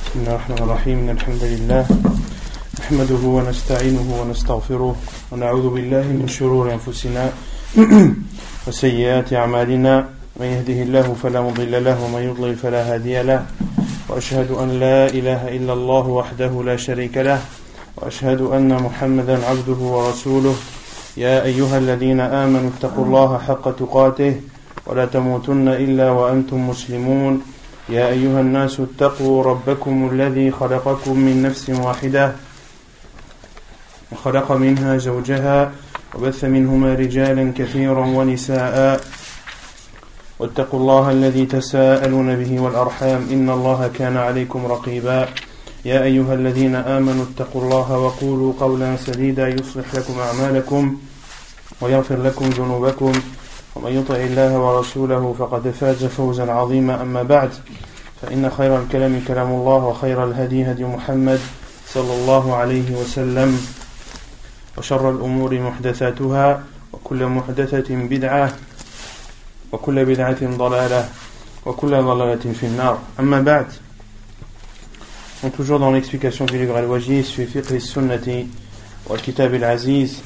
بسم الله الرحمن الرحيم الحمد لله نحمده ونستعينه ونستغفره ونعوذ بالله من شرور أنفسنا وسيئات أعمالنا من يهده الله فلا مضل له ومن يضلل فلا هادي له وأشهد أن لا إله إلا الله وحده لا شريك له وأشهد أن محمدا عبده ورسوله يا أيها الذين آمنوا اتقوا الله حق تقاته ولا تموتن إلا وأنتم مسلمون يا أيها الناس اتقوا ربكم الذي خلقكم من نفس واحدة وخلق منها زوجها وبث منهما رجالا كثيرا ونساء واتقوا الله الذي تساءلون به والأرحام إن الله كان عليكم رقيبا يا أيها الذين آمنوا اتقوا الله وقولوا قولا سديدا يصلح لكم أعمالكم ويغفر لكم ذنوبكم ومن يطع الله ورسوله فقد فاز فوزا عظيما أما بعد فإن خير الكلام كلام الله وخير الهدي هدي محمد صلى الله عليه وسلم وشر الأمور محدثاتها وكل محدثة بدعة وكل بدعة ضلالة وكل ضلالة في النار أما بعد. Donc toujours dans l'explication du livre Al-Wajiz fi fiqh as-sunnati wal kitab al-aziz.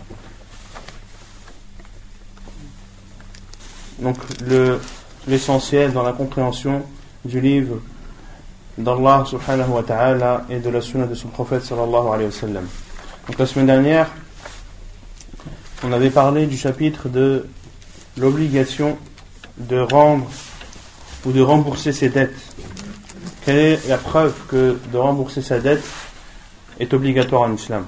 Donc l'essentiel dans la compréhension du livre d'Allah subhanahu wa ta'ala et de la sunna de son prophète sallallahu alayhi wa sallam. Donc la semaine dernière, on avait parlé du chapitre de l'obligation de rendre ou de rembourser ses dettes. Quelle est la preuve que de rembourser sa dette est obligatoire en islam?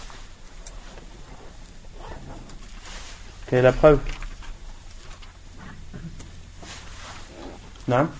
Quelle est la preuve? Non?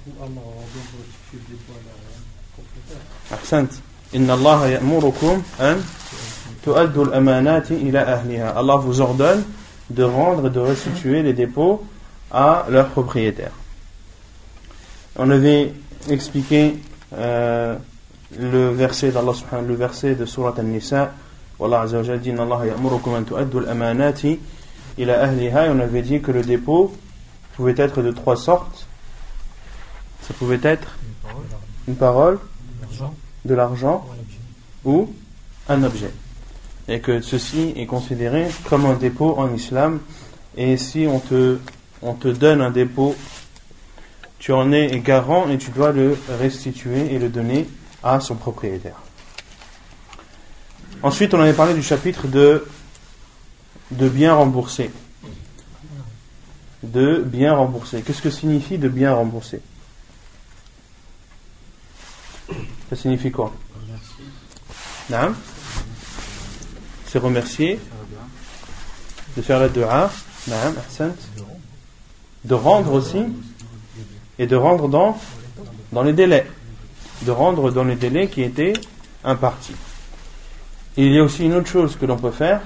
Ahsant. Inna Allah ya'murukum an tu'addu al-amanati ila ahliha. Allah vous ordonne de rendre et de restituer les dépôts à leurs propriétaires. On avait expliqué le verset d'Allah subhanahu, le verset de Surat An-Nisa. Wallah azza wa jalla dit Inna Allah ya'murukum an tu'addu al-amanati ila ahliha. Et on avait dit que le dépôt pouvait être de trois sortes. Ça pouvait être une parole, de l'argent ou un objet. Et que ceci est considéré comme un dépôt en islam. Et si on te donne un dépôt, tu en es garant et tu dois le restituer et le donner à son propriétaire. Ensuite, on avait parlé du chapitre de bien rembourser. De bien rembourser. Qu'est-ce que signifie de bien rembourser? Ça signifie quoi? Naam. C'est remercier, de faire la dua, naam, ahsant, de rendre aussi, et de rendre dans les délais, de rendre dans les délais qui étaient impartis. Et il y a aussi une autre chose que l'on peut faire,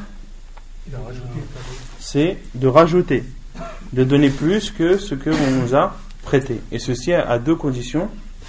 c'est de rajouter, de donner plus que ce que l'on nous a prêté. Et ceci à deux conditions.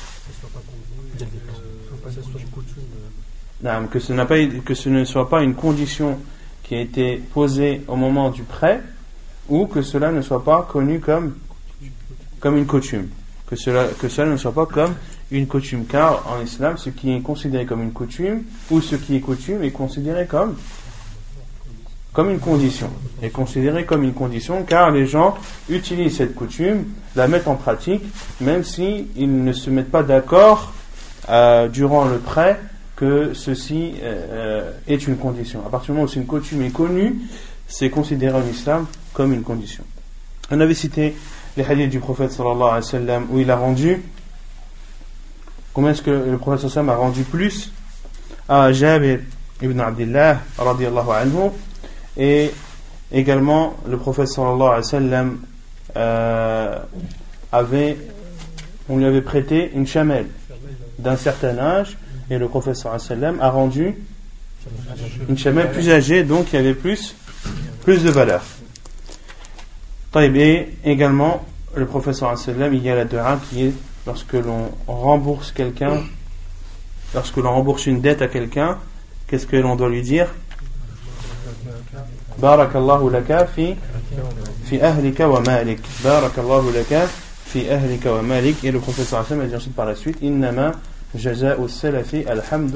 Que ce ne soit pas une condition qui a été posée au moment du prêt, ou que cela ne soit pas connu comme une coutume, que cela ne soit pas comme une coutume, car en islam ce qui est considéré comme une coutume ou ce qui est coutume est considéré comme une condition, est considéré comme une condition, car les gens utilisent cette coutume, la mettent en pratique, même si ils ne se mettent pas d'accord durant le prêt que ceci est une condition. À partir du moment où une coutume est connue, c'est considéré en islam comme une condition. On avait cité les hadiths du prophète sallallahu alayhi wa sallam où il a rendu, combien est-ce que le prophète sallallahu alayhi wa sallam a rendu plus à Jabir ibn Abdullah radiyallahu anhu, et également le prophète sallallahu alayhi wa sallam on lui avait prêté une chamelle d'un certain âge, et le prophète sallallahu alayhi wa sallam a rendu une chamelle plus âgée, donc il y avait plus de valeur. Et également le prophète sallallahu alayhi wa sallam, il y a la dua qui est lorsque l'on rembourse quelqu'un, lorsque l'on rembourse une dette à quelqu'un, qu'est-ce que l'on doit lui dire? Barakallahu laka fi ahlika wa malik. Barakallahu laka fi ahlika wa malik. Et le prophète sallallahu alayhi wa sallam a dit ensuite par la suite, innama جزاء السلف الحمد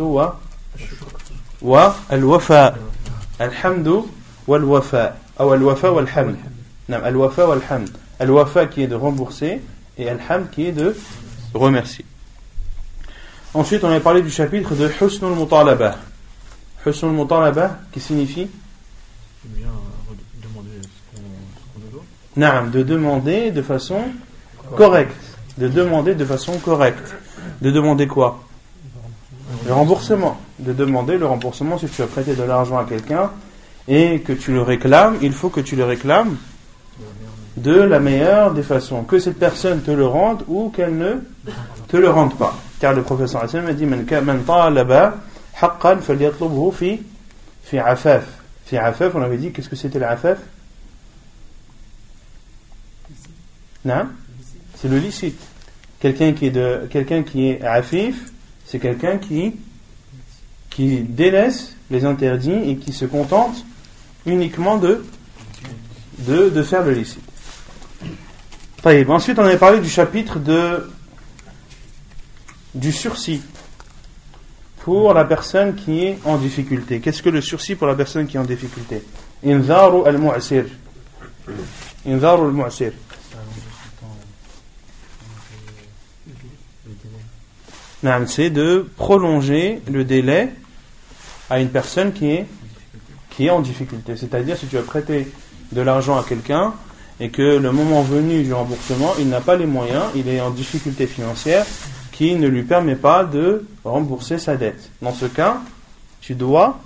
والوفاء الحمد والوفاء أو الوفاء والحمد نعم الوفاء والحمد الوفاء qui est de rembourser et alhamd qui est de remercier. Ensuite on a parlé du chapitre de Husnul Mutalabah. Husnul Mutalabah qui signifie bien demander ce qu'on nous doit. Naam, de demander de façon correcte. De demander de façon correcte. De demander quoi? Le remboursement. De demander le remboursement si tu as prêté de l'argent à quelqu'un et que tu le réclames, il faut que tu le réclames de la meilleure des façons. Que cette personne te le rende ou qu'elle ne te le rende pas. Car le professeur a dit Man talaba haqqan falyatlubhu fi afaf. Fi afaf, on avait dit qu'est-ce que c'était l'afaf? Non? C'est le licite. Quelqu'un qui est afif, c'est quelqu'un qui délaisse les interdits et qui se contente uniquement de faire le licite. Ensuite, on avait parlé du chapitre du sursis pour la personne qui est en difficulté. Qu'est-ce que le sursis pour la personne qui est en difficulté? Inzaru al-mu'sir. Inzaru al-mu'sir. C'est de prolonger le délai à une personne qui est en difficulté. C'est-à-dire, si tu as prêté de l'argent à quelqu'un et que le moment venu du remboursement, il n'a pas les moyens, il est en difficulté financière qui ne lui permet pas de rembourser sa dette. Dans ce cas, tu dois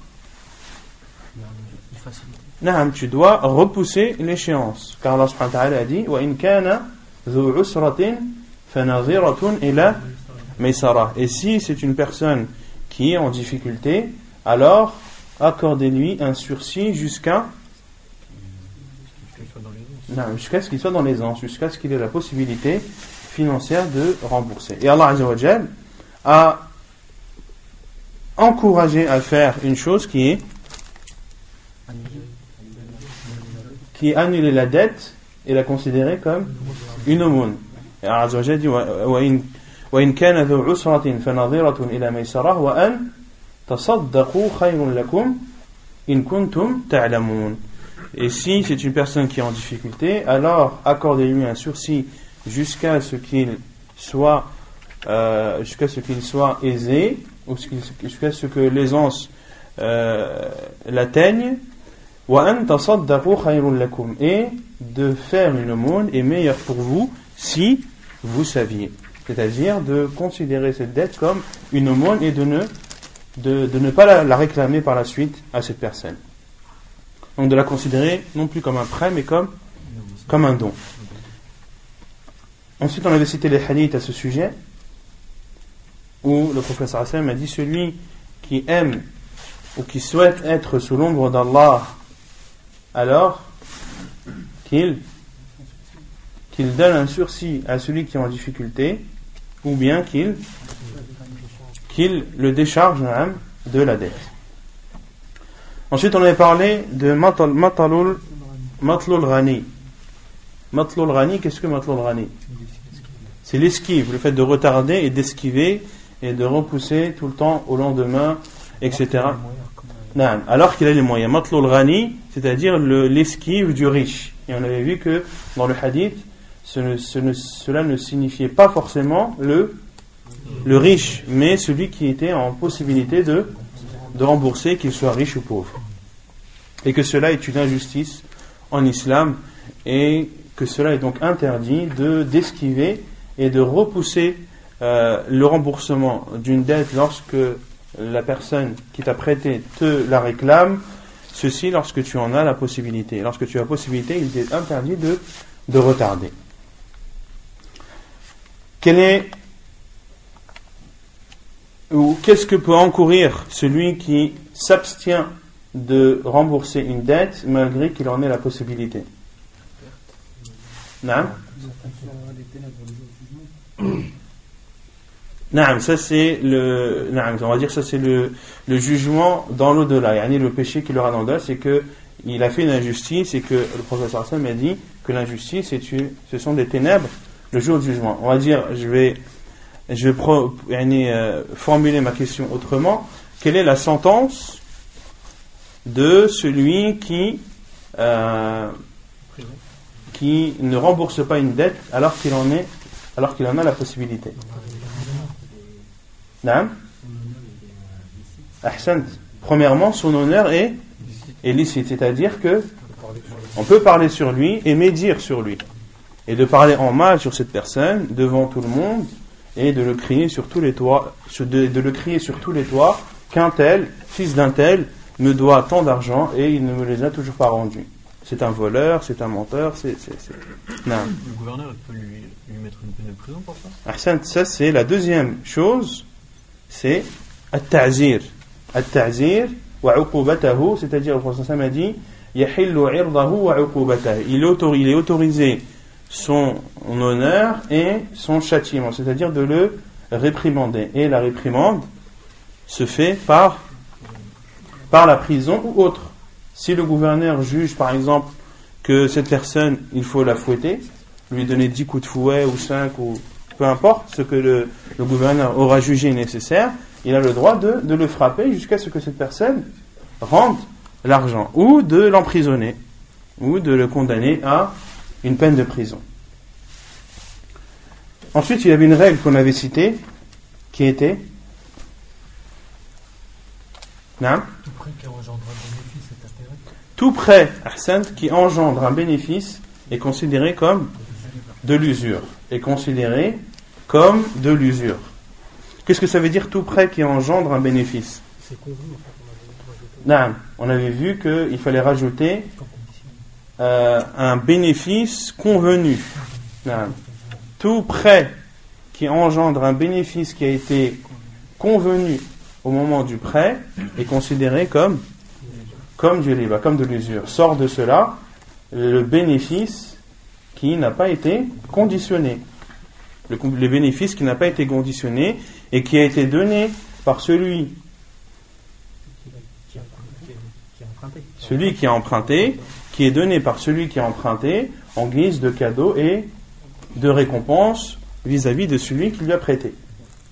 repousser l'échéance. Car Allah subhanahu wa ta'ala a dit وَإِنْ كَانَ ذُو عُسْرَةٍ فَنَظِرَةٌ إِلَى مَيْسَرَةٍ. Et si c'est une personne qui est en difficulté, alors accordez-lui un sursis jusqu'à ce qu'il soit dans l'aisance, jusqu'à ce qu'il ait la possibilité financière de rembourser. Et Allah Azza wa Jal a encouragé à faire une chose qui est annuler la dette et la considérer comme une aumône. Et Allah Azza wa Jal dit وَإِنْ كَانَ ذُو عُسْرَةٍ فَنَظِرَةٌ إِلَى مَيْسَرَةٍ وَأَنْ تَصَدَّقُوا خَيْرٌ لَكُمْ إِنْ كُنْتُمْ تَعْلَمُونَ. Et si c'est une personne qui est en difficulté, alors accordez-lui un sursis jusqu'à ce qu'il soit aisé, ou jusqu'à ce que l'aisance l'atteigne. وَأَنْ تَصَدَّقُوا خَيْرٌ لَكُمْ. Et de faire une aumône est meilleur pour vous si vous saviez. C'est-à-dire de considérer cette dette comme une aumône et de ne pas la réclamer par la suite à cette personne. Donc de la considérer non plus comme un prêt mais comme un don. Ensuite on avait cité les hadiths à ce sujet où le prophète sallallahu alayhi wa sallam a dit celui qui aime ou qui souhaite être sous l'ombre d'Allah, alors qu'il donne un sursis à celui qui est en difficulté ou bien qu'il le décharge de la dette. Ensuite, on avait parlé de matlul ghani. Matlul ghani, qu'est-ce que matlul ghani? C'est l'esquive, le fait de retarder et d'esquiver et de repousser tout le temps au lendemain, etc. Alors qu'il a les moyens. Matlul ghani, c'est-à-dire l'esquive du riche. Et on avait vu que dans le hadith, cela ne signifiait pas forcément le riche, mais celui qui était en possibilité de rembourser, qu'il soit riche ou pauvre. Et que cela est une injustice en islam, et que cela est donc interdit d'esquiver et de repousser le remboursement d'une dette lorsque la personne qui t'a prêté te la réclame, ceci lorsque tu en as la possibilité. Lorsque tu as la possibilité, il est interdit de retarder. Qu'est-ce que peut encourir celui qui s'abstient de rembourser une dette malgré qu'il en ait la possibilité? Non, ça c'est on va dire ça c'est le jugement dans l'au-delà. Le péché qu'il aura dans l'au-delà, c'est que il a fait une injustice et que le professeur Hassan m'a dit que l'injustice ce sont des ténèbres le jour du jugement. On va dire, je vais je vais formuler ma question autrement. Quelle est la sentence de celui qui ne rembourse pas une dette alors qu'il en a la possibilité? Naam? Ahsant. Premièrement, son honneur est licite, c'est-à-dire que on peut parler sur lui et médire sur lui, et de parler en mal sur cette personne devant tout le monde, et de le crier sur tous les toits, qu'un tel, fils d'un tel, me doit tant d'argent et il ne me les a toujours pas rendus. C'est un voleur, c'est un menteur, Non. Le gouverneur peut lui mettre une peine de prison pour ça? Ahsant, ça c'est la deuxième chose, c'est at-ta'zir. At-ta'zir wa 'uqubatahu, c'est-à-dire le prophète a dit yahillu 'irdahu wa 'uqubatahu. Il est autorisé son honneur et son châtiment, c'est-à-dire de le réprimander. Et la réprimande se fait par la prison ou autre. Si le gouverneur juge par exemple que cette personne, il faut la fouetter, lui donner 10 coups de fouet ou 5 ou peu importe ce que le gouverneur aura jugé nécessaire, il a le droit de le frapper jusqu'à ce que cette personne rende l'argent, ou de l'emprisonner, ou de le condamner à une peine de prison. Ensuite, il y avait une règle qu'on avait citée, qui était tout prêt qui engendre un bénéfice est considéré comme de l'usure. Qu'est-ce que ça veut dire tout prêt qui engendre un bénéfice? On avait vu qu'il fallait rajouter un bénéfice convenu. Tout prêt qui engendre un bénéfice qui a été convenu au moment du prêt est considéré comme du riba, comme de l'usure. Sort de cela le bénéfice qui n'a pas été conditionné. Le bénéfice qui n'a pas été conditionné et qui a été donné par celui qui a emprunté, qui est donné par celui qui a emprunté en guise de cadeau et de récompense vis-à-vis de celui qui lui a prêté. D'accord ?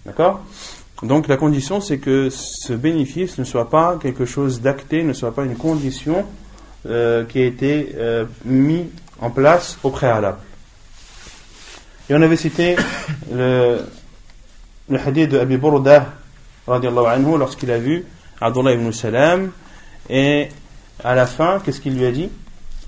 Donc la condition, c'est que ce bénéfice ne soit pas quelque chose d'acté, ne soit pas une condition qui a été mise en place au préalable. Et on avait cité le hadith de Abi Burda radiyallahu anhu lorsqu'il a vu Abdullah ibn Salam, et à la fin, qu'est-ce qu'il lui a dit?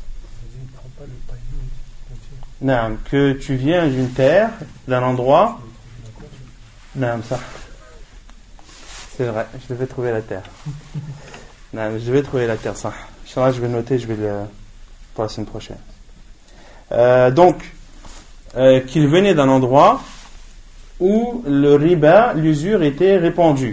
Que tu viens d'une terre, d'un endroit. Ça. C'est vrai, je devais trouver la terre. Je vais trouver la terre, ça. Inch'Allah, je vais le noter, je vais pour la semaine prochaine. Qu'il venait d'un endroit où le riba, l'usure était répandue.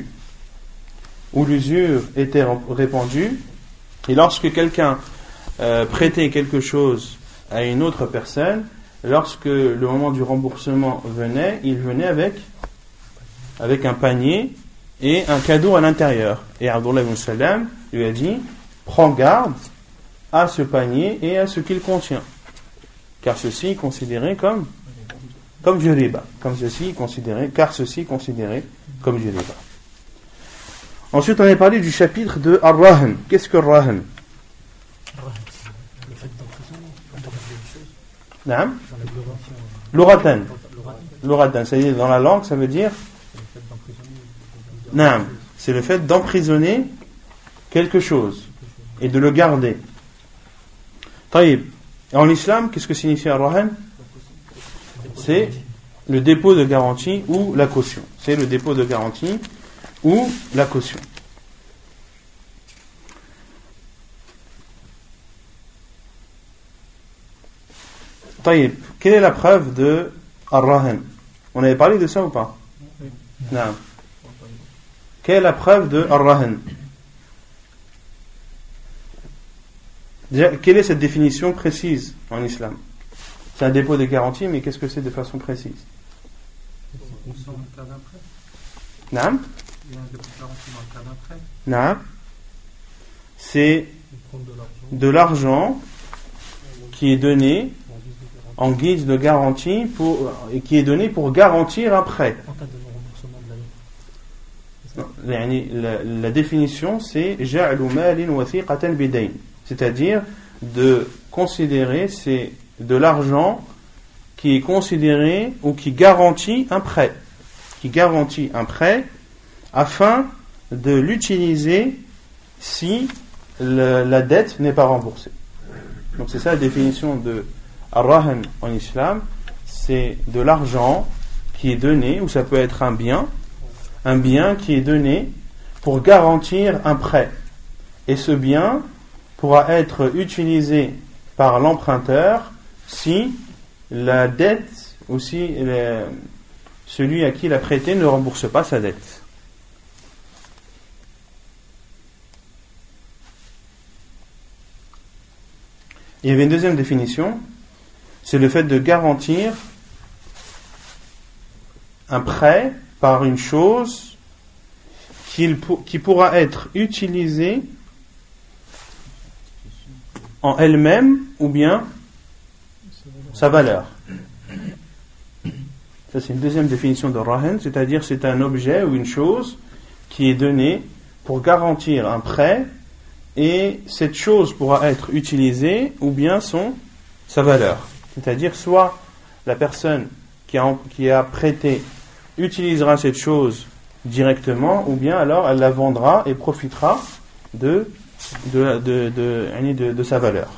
Et lorsque quelqu'un prêtait quelque chose à une autre personne, lorsque le moment du remboursement venait, il venait avec un panier et un cadeau à l'intérieur. Et Abdullah ibn Salam lui a dit: prends garde à ce panier et à ce qu'il contient, car ceci est considéré comme du riba. Car ceci est considéré comme du riba. Ensuite, on a parlé du chapitre de Ar-Rahn. Qu'est-ce que Ar-Rahn? L'oratan. C'est-à-dire dans la langue, ça veut dire c'est le fait d'emprisonner quelque chose et de le garder. En islam, qu'est-ce que signifie Ar-Rahn? C'est le dépôt de garantie ou la caution. Quelle est la preuve de Ar-Rahn? On avait parlé de ça ou pas? Non. Quelle est la preuve de Ar-Rahn? Déjà, quelle est cette définition précise en islam? C'est un dépôt de garantie, mais qu'est-ce que c'est de façon précise? Non. C'est de l'argent qui est donné en guise de garantie et qui est donné pour garantir un prêt. La définition c'est ja'lu malin wathiqatan bidayn, c'est-à-dire de considérer c'est de l'argent qui est considéré ou qui garantit un prêt, afin de l'utiliser si la dette n'est pas remboursée. Donc c'est ça la définition de ar-rahan en islam, c'est de l'argent qui est donné, ou ça peut être un bien qui est donné pour garantir un prêt. Et ce bien pourra être utilisé par l'emprunteur si la dette ou si celui à qui il a prêté ne rembourse pas sa dette. Il y avait une deuxième définition, c'est le fait de garantir un prêt par une chose qui pourra être utilisée en elle-même ou bien sa valeur. Ça c'est une deuxième définition de rahan, c'est-à-dire c'est un objet ou une chose qui est donnée pour garantir un prêt et cette chose pourra être utilisée ou bien sa valeur. C'est-à-dire soit la personne qui a prêté utilisera cette chose directement ou bien alors elle la vendra et profitera de sa valeur.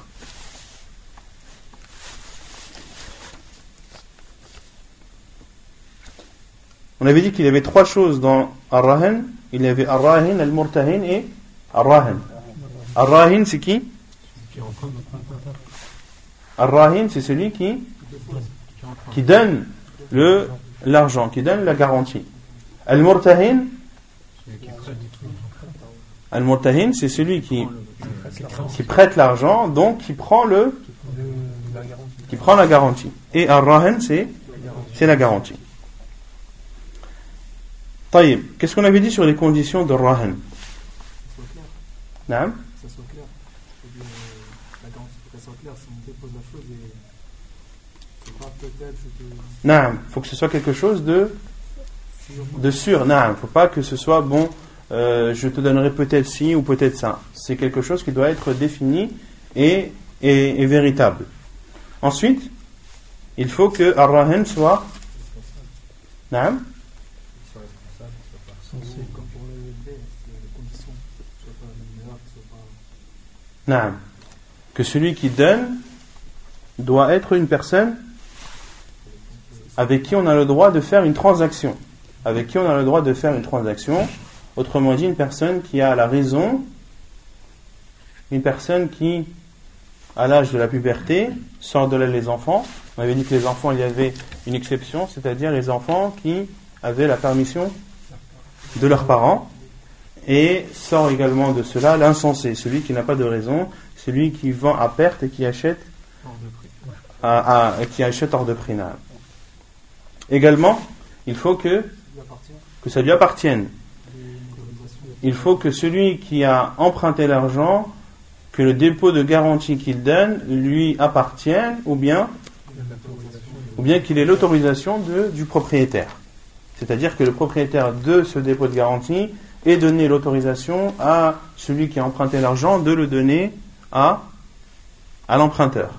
On avait dit qu'il y avait trois choses dans ar-rahan. Il y avait ar-rahin, al-murtahin et ar-rahan. Ar-rahin c'est qui? Ar-rahin c'est celui qui donne l'argent, qui donne la garantie. Al-murtahin c'est celui qui prête l'argent, donc qui prend la garantie. Et ar-rahan c'est la garantie. Taïb, qu'est-ce qu'on avait dit sur les conditions de rahan? Naam? Que ça soit clair. La garantie, faut qu'elle soit claire. Si on dépose la chose et c'est pas peut-être Naam, faut que ce soit quelque chose de sûr. Naam, faut pas que ce soit je te donnerai peut-être ci ou peut-être ça. C'est quelque chose qui doit être défini et véritable. Ensuite, il faut que ar-rahan soit Naam? comme pour le prêt, les conditions soient pas mineures, Naam. Que celui qui donne doit être une personne avec qui on a le droit de faire une transaction. Autrement dit, une personne qui a la raison, une personne qui, à l'âge de la puberté, sort de là les enfants. On avait dit que les enfants, il y avait une exception, c'est-à-dire les enfants qui avaient la permission de leurs parents, et sort également de cela l'insensé, celui qui n'a pas de raison, celui qui vend à perte et qui achète hors de prix. Également, il faut que ça lui appartienne. Il faut que celui qui a emprunté l'argent, que le dépôt de garantie qu'il donne lui appartienne, ou bien qu'il ait l'autorisation du propriétaire. C'est-à-dire que le propriétaire de ce dépôt de garantie ait donné l'autorisation à celui qui a emprunté l'argent de le donner à l'emprunteur.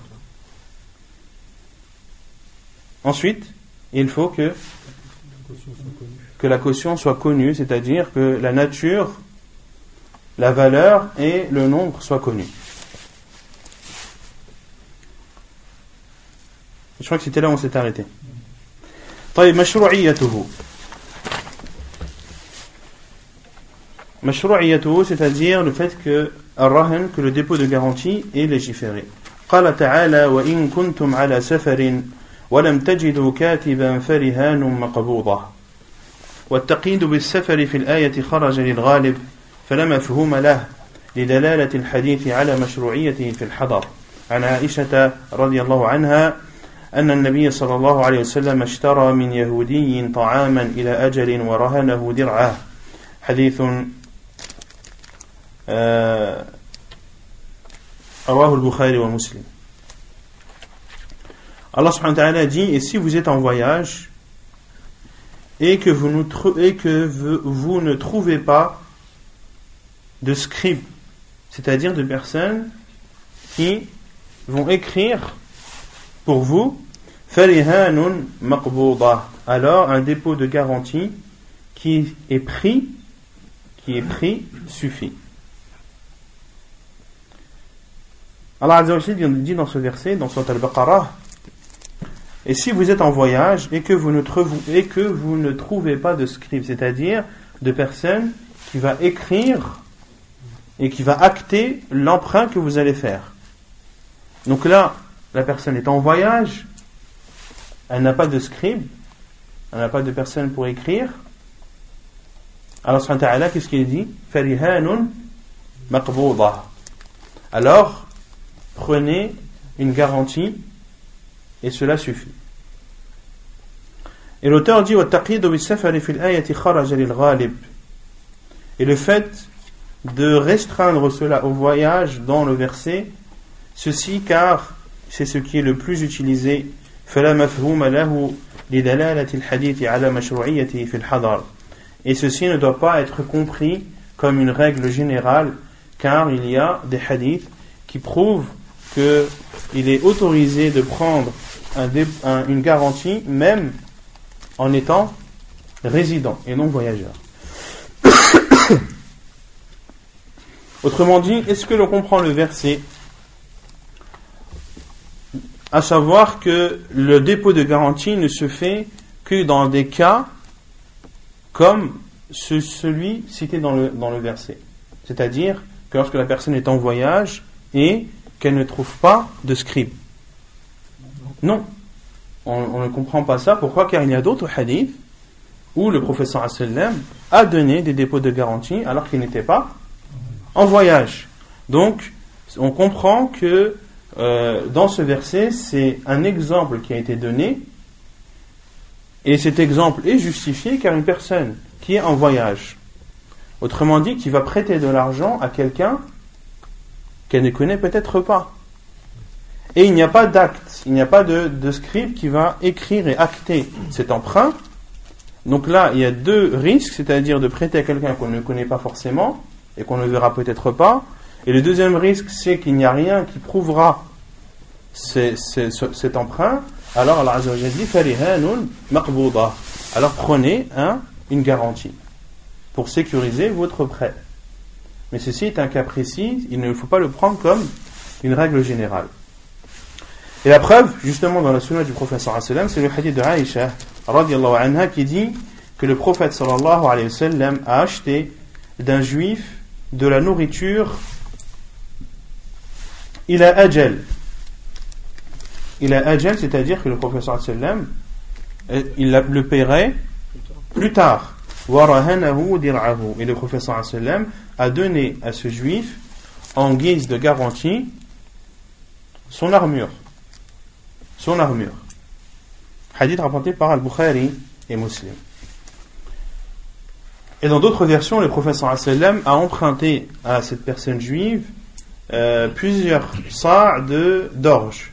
Ensuite, il faut que la caution soit connue, c'est-à-dire que la nature, la valeur et le nombre soient connus. Je crois que c'était là où on s'est arrêté. طيب مشروعيته, c'est-à-dire le fait que الرهن, que le dépôt de garantie est légiféré. قال تعالى وإن كنتم على سفر ولم تجدوا كاتبا فرهان مقبوضة. والتقييد بالسفر في الآية خرج للغالب فلا مفهوم له لدلالة الحديث على مشروعيته في الحضر. عن عائشة رضي الله عنها أن النبي صلى الله عليه وسلم اشترى من يهودي طعاما إلى أجل ورهنه درعه. حديث رواه البخاري ومسلم. Allah subhanahu wa ta'ala dit, et si vous êtes en voyage et que vous ne trouvez pas de scribes, c'est-à-dire de personnes qui vont écrire pour vous, farihanun maqbouda, alors un dépôt de garantie qui est pris suffit. Allah Azza wa Jalla dit dans ce verset, dans Sourate Al-Baqarah, et si vous êtes en voyage et que vous ne trouvez pas de scribe, c'est-à-dire de personne qui va écrire et qui va acter l'emprunt que vous allez faire. Donc là, la personne est en voyage, elle n'a pas de scribe, elle n'a pas de personne pour écrire. Alors, subhanahu wa ta'ala, qu'est-ce qu'il dit? Farihanun maqbouda. Alors, prenez une garantie et cela suffit. Et l'auteur dit et le fait de restreindre cela au voyage dans le verset, ceci car c'est ce qui est le plus utilisé, et ceci ne doit pas être compris comme une règle générale, car il y a des hadiths qui prouvent qu'il est autorisé de prendre une garantie même en étant résident et non voyageur. Autrement dit, est-ce que l'on comprend le verset, à savoir que le dépôt de garantie ne se fait que dans des cas comme celui cité dans le verset, c'est-à-dire que lorsque la personne est en voyage et qu'elle ne trouve pas de scribe. Non, on ne comprend pas ça. Pourquoi? Car il y a d'autres hadiths où le prophète sallallahu alayhi wa sallam a donné des dépôts de garantie alors qu'il n'était pas en voyage. Donc, on comprend que dans ce verset, c'est un exemple qui a été donné, et cet exemple est justifié car une personne qui est en voyage, autrement dit, qui va prêter de l'argent à quelqu'un qu'elle ne connaît peut-être pas, et il n'y a pas d'acte, il n'y a pas de scribe qui va écrire et acter cet emprunt. Donc là, il y a deux risques, c'est-à-dire de prêter à quelqu'un qu'on ne connaît pas forcément et qu'on ne verra peut-être pas. Et le deuxième risque, c'est qu'il n'y a rien qui prouvera cet emprunt. Alors Allah Azza wa Jalla dit farihanun maqbouda. Alors prenez une garantie pour sécuriser votre prêt. Mais ceci est un cas précis, il ne faut pas le prendre comme une règle générale. Et la preuve, justement, dans la sunna du prophète sallallahu alayhi wa sallam, c'est le hadith de Aïcha radiyallahu anha qui dit que le prophète sallallahu alayhi wa sallam a acheté d'un juif de la nourriture il a ajal, c'est-à-dire que le prophète sallallahu alayhi wa sallam il le paierait plus tard. Warahanahu dir'ahu, et le prophète sallallahu alayhi wa sallam a donné à ce juif en guise de garantie son armure. Hadith rapporté par Al-Bukhari et Muslim. Et dans d'autres versions, le prophète sallallahu alayhi wa sallam a emprunté à cette personne juive plusieurs sa' d'orge.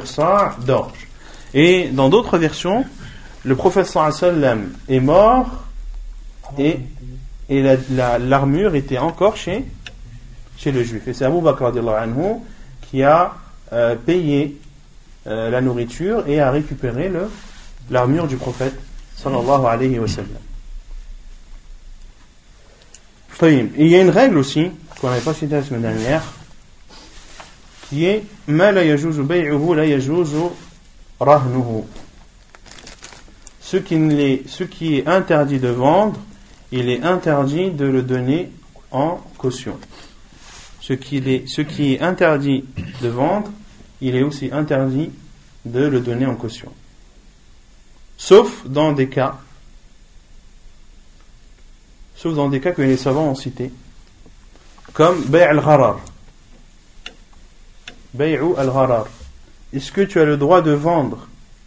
Et dans d'autres versions, le prophète sallallahu alayhi wa sallam est mort et l'armure était encore chez le juif. Et c'est Abu Bakr radiyallahu anhu qui a payé la nourriture et a récupéré l'armure du prophète sallallahu alayhi wa sallam. Et il y a une règle aussi qu'on n'avait pas citée la semaine dernière, qui est ma la yajuzu bay'uhu la yajuzu rahnuhu. Ce qui est interdit de vendre, il est interdit de le donner en caution. Ce qui est interdit de vendre, il est aussi interdit de le donner en caution. Sauf dans des cas que les savants ont cités, comme bay' al-gharar. Bay'u al-gharar. Est-ce que tu as le droit de vendre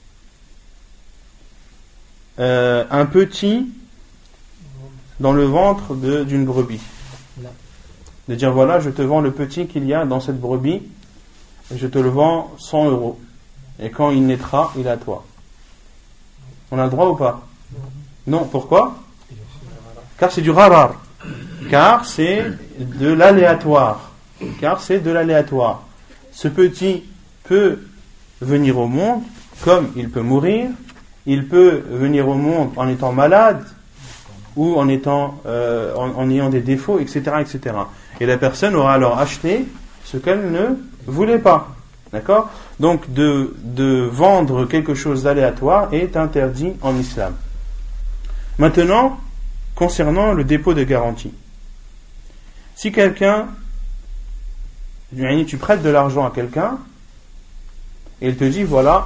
un petit dans le ventre d'une brebis? De dire voilà, je te vends le petit qu'il y a dans cette brebis, et je te le vends 100 €. Et quand il naîtra, il est à toi. On a le droit ou pas? Non, pourquoi? Car c'est du gharar. Car c'est de l'aléatoire. Ce petit peut venir au monde comme il peut mourir. Il peut venir au monde en étant malade ou en ayant des défauts, etc., etc. Et la personne aura alors acheté ce qu'elle ne voulait pas. D'accord? Donc de vendre quelque chose d'aléatoire est interdit en islam. Maintenant, concernant le dépôt de garantie. Si quelqu'un, tu prêtes de l'argent à quelqu'un et il te dit voilà,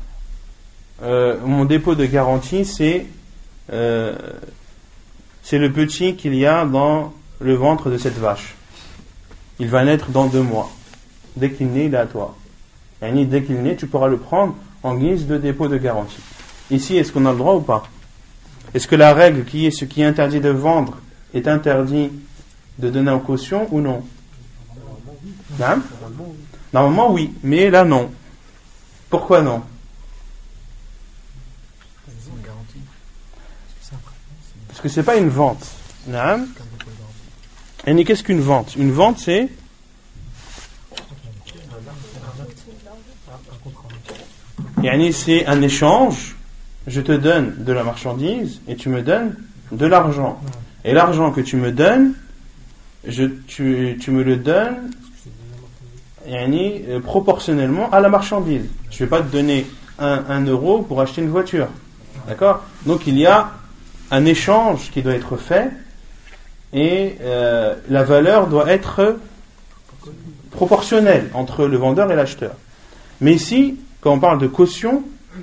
mon dépôt de garantie c'est le petit qu'il y a dans le ventre de cette vache. Il va naître dans 2 mois. Dès qu'il naît, il est à toi. Dès qu'il naît, tu pourras le prendre en guise de dépôt de garantie. Ici, est-ce qu'on a le droit ou pas? Est-ce que la règle qui est ce qui est interdit de vendre est interdit de donner en caution ou non? Non? Normalement oui, mais là non. Pourquoi non? Parce que c'est pas une vente. Non? Et qu'est-ce qu'une vente? Une vente c'est c'est un échange. Je te donne de la marchandise et tu me donnes de l'argent. Et l'argent que tu me donnes, tu me le donnes proportionnellement à la marchandise. Je ne vais pas te donner 1 euro pour acheter une voiture. D'accord? Donc il y a un échange qui doit être fait et la valeur doit être proportionnelle entre le vendeur et l'acheteur. Mais ici, quand on parle de caution,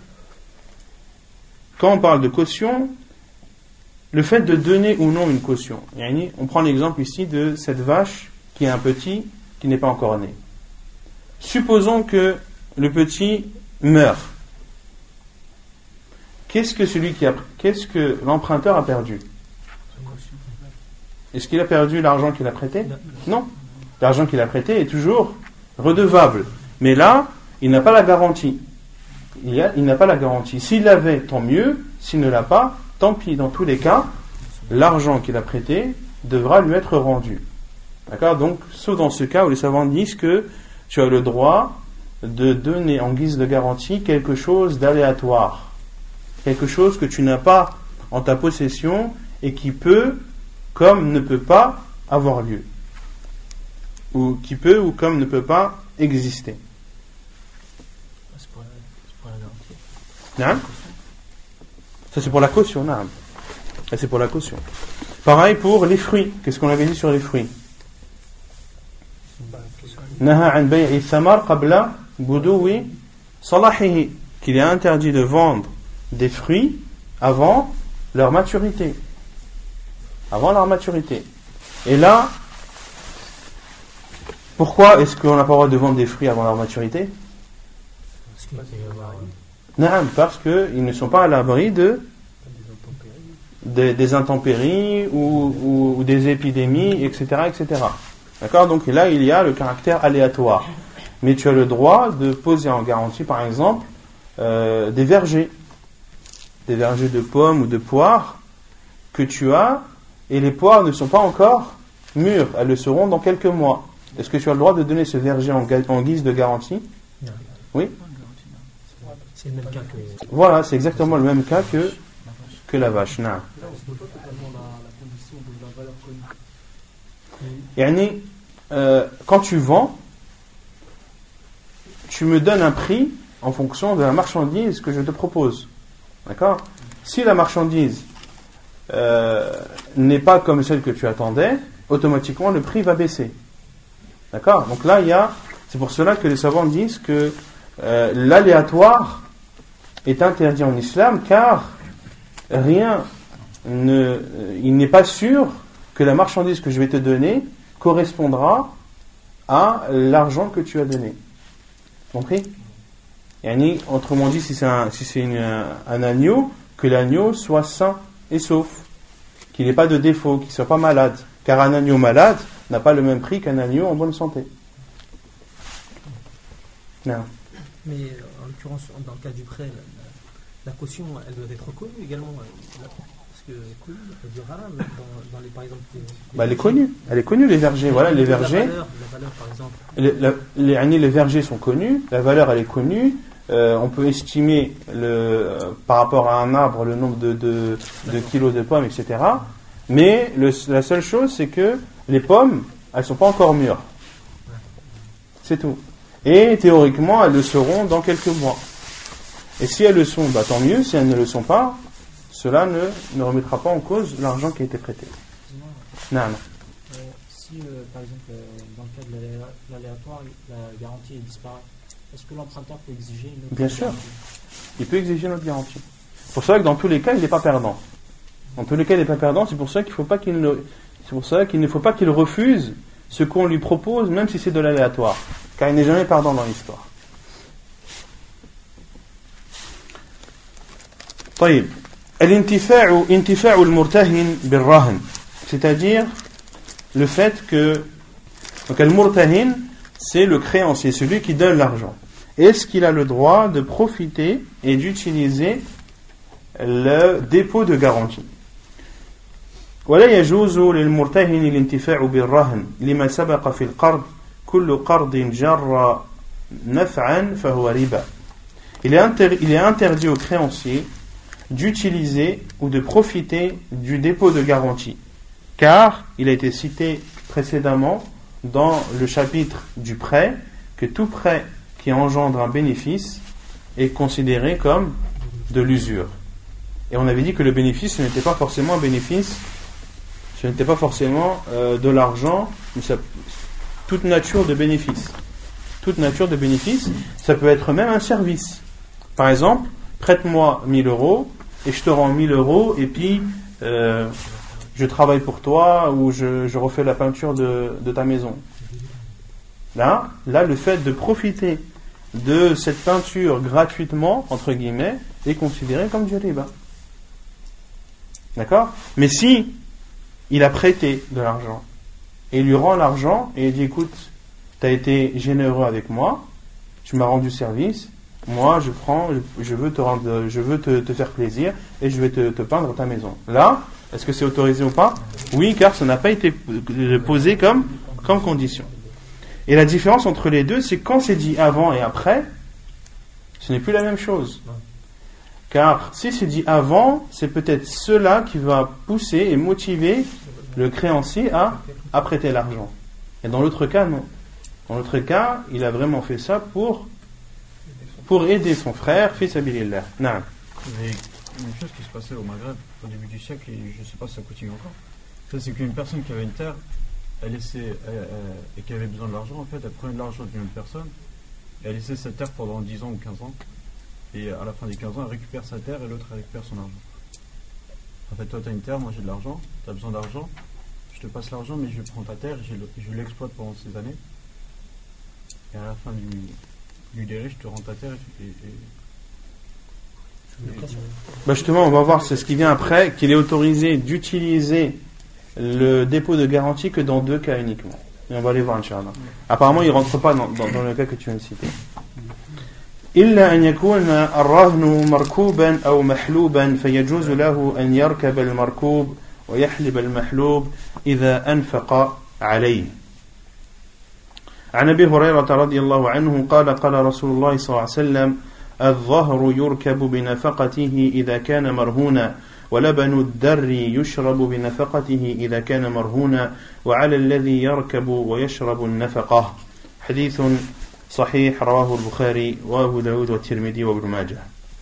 le fait de donner ou non une caution, on prend l'exemple ici de cette vache qui a un petit qui n'est pas encore né. Supposons que le petit meurt. Qu'est-ce que l'emprunteur a perdu? Est-ce qu'il a perdu l'argent qu'il a prêté? Non. L'argent qu'il a prêté est toujours redevable. Mais là, il n'a pas la garantie. Il n'a pas la garantie. S'il l'avait, tant mieux. S'il ne l'a pas, tant pis. Dans tous les cas, l'argent qu'il a prêté devra lui être rendu. D'accord? Donc, sauf dans ce cas où les savants disent que tu as le droit de donner en guise de garantie quelque chose d'aléatoire. Quelque chose que tu n'as pas en ta possession et qui peut, comme ne peut pas, avoir lieu. Ou qui peut, ou comme ne peut pas exister. C'est pour la garantie. Non? Ça c'est pour la caution, non? Ça c'est pour la caution. Pareil pour les fruits. Qu'est-ce qu'on avait dit sur les fruits? Naha an bay'i thamar qabla buduwi salahihi, qu'il est interdit de vendre des fruits avant leur maturité. Avant leur maturité. Et là, pourquoi est-ce qu'on n'a pas le droit de vendre des fruits avant leur maturité? Non, parce qu'ils ne sont pas à l'abri des intempéries ou des épidémies, etc., etc. D'accord? Donc là, il y a le caractère aléatoire. Mais tu as le droit de poser en garantie, par exemple, des vergers de pommes ou de poires que tu as, et les poires ne sont pas encore mûres, elles le seront dans quelques mois. Est-ce que tu as le droit de donner ce verger en guise de garantie? Non. Oui? C'est le même cas que... Voilà, c'est exactement le même cas que la vache. Non. Quand tu vends, tu me donnes un prix en fonction de la marchandise que je te propose. D'accord? Si la marchandise n'est pas comme celle que tu attendais, automatiquement le prix va baisser. D'accord? Donc là, c'est pour cela que les savants disent que l'aléatoire est interdit en islam, car il n'est pas sûr que la marchandise que je vais te donner correspondra à l'argent que tu as donné. Compris? Autrement dit, si c'est un agneau, que l'agneau soit sain et sauf, qu'il n'ait pas de défaut, qu'il ne soit pas malade, car un agneau malade n'a pas le même prix qu'un agneau en bonne santé. Non. Mais en l'occurrence, dans le cas du prêt, la caution, elle doit être reconnue également. par exemple, Elle est connue. Elle est connue, les vergers. Voilà, les vergers. La valeur, par exemple. Les vergers sont connus. La valeur, elle est connue. On peut estimer par rapport à un arbre le nombre de kilos de pommes, etc. Mais la seule chose, c'est que les pommes, elles ne sont pas encore mûres. C'est tout. Et théoriquement, elles le seront dans quelques mois. Et si elles le sont, tant mieux. Si elles ne le sont pas, cela ne remettra pas en cause l'argent qui a été prêté. Non. Si, par exemple, dans le cas de l'aléatoire, la garantie disparaît, est-ce que l'emprunteur peut exiger une autre garantie ? Bien sûr. Il peut exiger une autre garantie. C'est pour ça que dans tous les cas, il n'est pas perdant. Dans tous les cas, il n'est pas perdant. C'est pour ça qu'il ne faut pas qu'il refuse ce qu'on lui propose, même si c'est de l'aléatoire. Car il n'est jamais perdant dans l'histoire. طيب انتفاع المرتهن بالرهن, c'est-à-dire le fait que donc al-murtahin, c'est le créancier, celui qui donne l'argent. Est-ce qu'il a le droit de profiter et d'utiliser le dépôt de garantie? ولا يجوز للمرتهن الانتفاع بالرهن لما سبق في القرض كل قرض جر نفعا فهو ربا. Il est interdit au créancier d'utiliser ou de profiter du dépôt de garantie, car il a été cité précédemment dans le chapitre du prêt que tout prêt qui engendre un bénéfice est considéré comme de l'usure. Et on avait dit que le bénéfice, ce n'était pas forcément un bénéfice, ce n'était pas forcément de l'argent, mais toute nature de bénéfice. Toute nature de bénéfice, ça peut être même un service. Par exemple, prête-moi 1000 euros et je te rends 1000 euros et puis je travaille pour toi ou je refais la peinture de ta maison. Là, le fait de profiter de cette peinture gratuitement, entre guillemets, est considéré comme du riba. D'accord ? Mais si il a prêté de l'argent et il lui rend l'argent et il dit écoute, tu as été généreux avec moi, tu m'as rendu service, moi je veux te faire plaisir et je vais te peindre ta maison. Là, est-ce que c'est autorisé ou pas ? Oui, car ça n'a pas été posé comme condition. Et la différence entre les deux, c'est quand c'est dit avant et après, ce n'est plus la même chose. Car si c'est dit avant, c'est peut-être cela qui va pousser et motiver le créancier à prêter l'argent. Et dans l'autre cas, non. Dans l'autre cas, il a vraiment fait ça pour aider son frère, fi sabilillah. Non. Il y a une chose qui se passait au Maghreb au début du siècle, et je ne sais pas si ça continue encore. Ça, c'est qu'une personne qui avait une terre, et qui avait besoin de l'argent, en fait, elle prenait de l'argent d'une autre personne, et elle laissait cette terre pendant 10 ans ou 15 ans, et à la fin des 15 ans, elle récupère sa terre et l'autre récupère son argent. En fait, toi, tu as une terre, moi j'ai de l'argent, tu as besoin d'argent, je te passe l'argent, mais je prends ta terre, je l'exploite pendant ces années, et à la fin du délai, je te rends ta terre Justement, on va voir, c'est ce qui vient après, qu'il est autorisé d'utiliser le dépôt de garantie que dans 2 cas uniquement. Et on va aller voir, Inch'Allah. Apparemment, il ne rentre pas dans le cas que tu viens de citer. إلا أن يكون الرهن مركوبا أو محلوبا فيجوز له أن يركب المركوب ويحلب المحلوب إذا أنفق عليه. عن أبي هريرة رضي الله عنه قال رسول الله صلى الله عليه وسلم الظهر يركب بنفقته إذا كان مرهونا ولبن الدر يشرب بنفقته إذا كان مرهونا وعلى الذي يركب ويشرب النفقة. حديث صحيح رواه البخاري وأبو داود والترمذي وابن ماجه.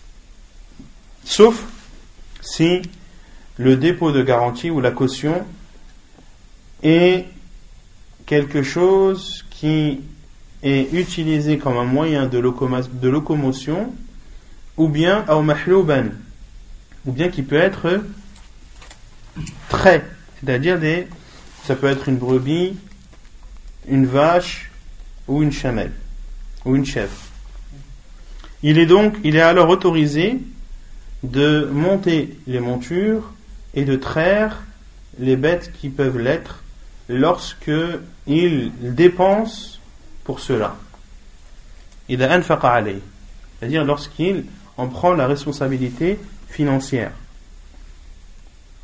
Sauf si le dépôt de garantie ou la caution est quelque chose qui est utilisé comme un moyen de locomotion ou bien au mahlouban, ou bien qui peut être trait, c'est-à-dire ça peut être une brebis, une vache ou une chamelle ou une chèvre. Il est alors autorisé de monter les montures et de traire les bêtes qui peuvent l'être lorsque il dépense pour cela. إذا أنفق عليه, c'est-à-dire lorsqu'il en prend la responsabilité financière.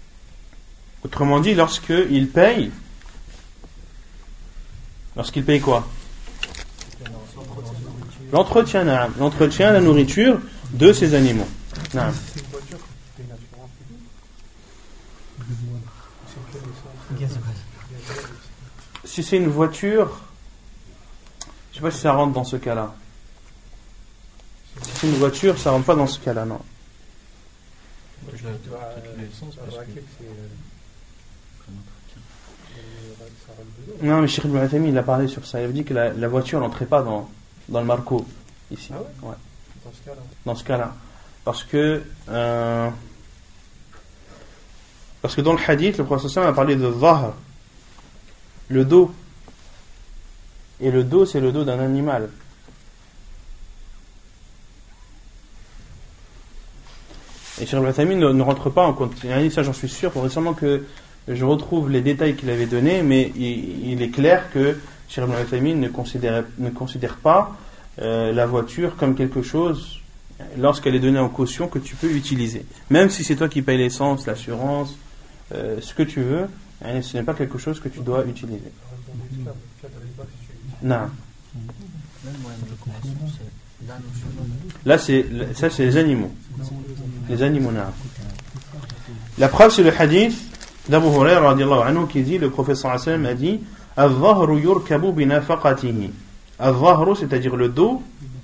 Autrement dit, lorsqu'il paye quoi? L'entretien, la nourriture de ces animaux. Naam. Si c'est une voiture, je sais pas si ça rentre dans ce cas-là. Si c'est une voiture, ça rentre pas dans ce cas-là, non. Non, mais Cheikh Ibn Uthaymin, il a parlé sur ça. Il a dit que la voiture n'entrait pas dans le marco ici. Ah ouais? Ouais. Dans ce cas-là. Parce que dans le hadith, le prophète sallallahu alayhi wa sallam a parlé de dhahr, le dos. Et le dos, c'est le dos d'un animal. Et Cheikh Ibn Uthaymin ne rentre pas en compte. Il a dit ça, j'en suis sûr. Il faudrait sûrement que je retrouve les détails qu'il avait donnés, mais il est clair que Cheikh Ibn Uthaymin ne considère pas la voiture comme quelque chose, lorsqu'elle est donnée en caution, que tu peux utiliser. Même si c'est toi qui payes l'essence, l'assurance, ce que tu veux, ce n'est pas quelque chose que tu dois utiliser. Non. Là, c'est les animaux. Les animaux, non. La preuve, c'est le hadith d'Abu Hurayra radiallahu anhu qui dit, le prophète sallallahu alayhi wa sallam a dit, Al-dhahru yurkabu binafaqatihi. Al-dhahru, c'est-à-dire le dos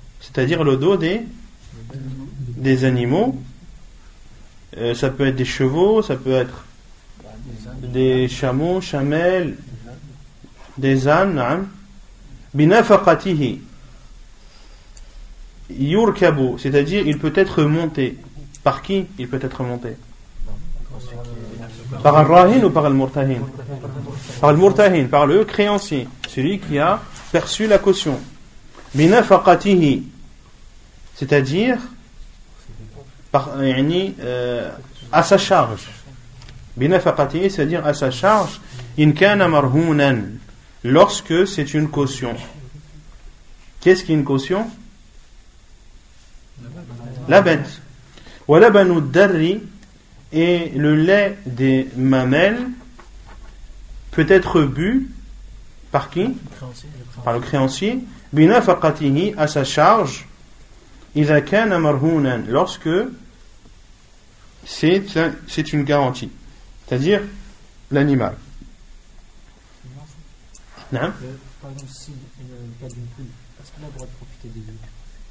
des animaux. Ça peut être des chevaux, ça peut être des chameaux, chamelles, des ânes. Binafaqatihi. Yurkabu, c'est-à-dire il peut être monté. Par qui il peut être monté? Par al-rahin ou par al-murtahin? Par al-murtahin, par le créancier, celui qui a perçu la caution. Binafaqatihi, c'est-à-dire à sa charge. Binafaqatihi, c'est-à-dire à sa charge. In kana marhunan, lorsque c'est une caution. Qu'est-ce qui est une caution? La bête. Walabanu darri, et le lait des mamelles peut être bu par qui? Par le créancier. Binafaqatihi, à sa charge. Idha kana marhunan, lorsque c'est une garantie, c'est-à-dire l'animal. Non? Par exemple, si le cas d'une poule, est-ce qu'on a le droit de profiter des œufs?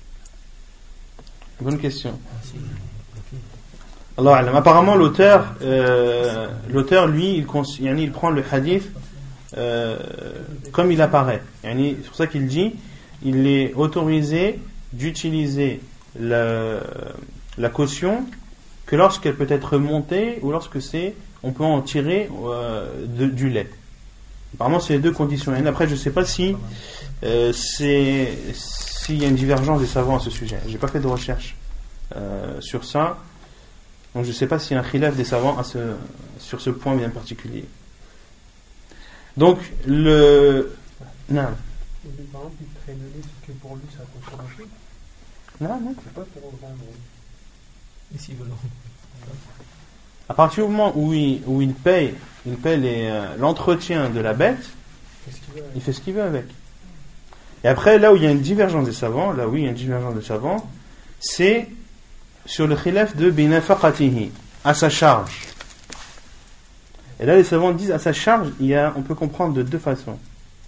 Bonne question. Allah alam. Apparemment, l'auteur, lui, il prend le hadith comme il apparaît. C'est pour ça qu'il dit, il est autorisé d'utiliser la caution que lorsqu'elle peut être montée ou lorsque on peut en tirer du lait. Apparemment, c'est les deux conditions. Et après, je ne sais pas s'il y a une divergence des savants à ce sujet. J'ai pas fait de recherche sur ça. Donc, je ne sais pas s'il y a un khilaf des savants sur ce point bien particulier. Donc, non. Par exemple, il traîne le lait, c'est que pour lui, ça consomme un peu. Non. C'est pas pour le vendre. Et s'il veut le À partir du moment où il paye l'entretien de la bête, il fait ce qu'il veut avec. Et après, là où il y a une divergence des savants, c'est sur le khilaf de binafaqatihi, à sa charge. Et là, les savants disent à sa charge, on peut comprendre de deux façons.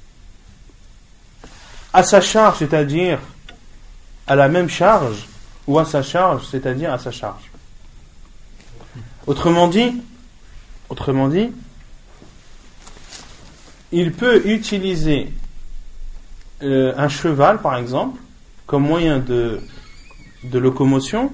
À sa charge, c'est-à-dire à la même charge, ou à sa charge, c'est-à-dire à sa charge. Autrement dit, il peut utiliser un cheval, par exemple, comme moyen de locomotion,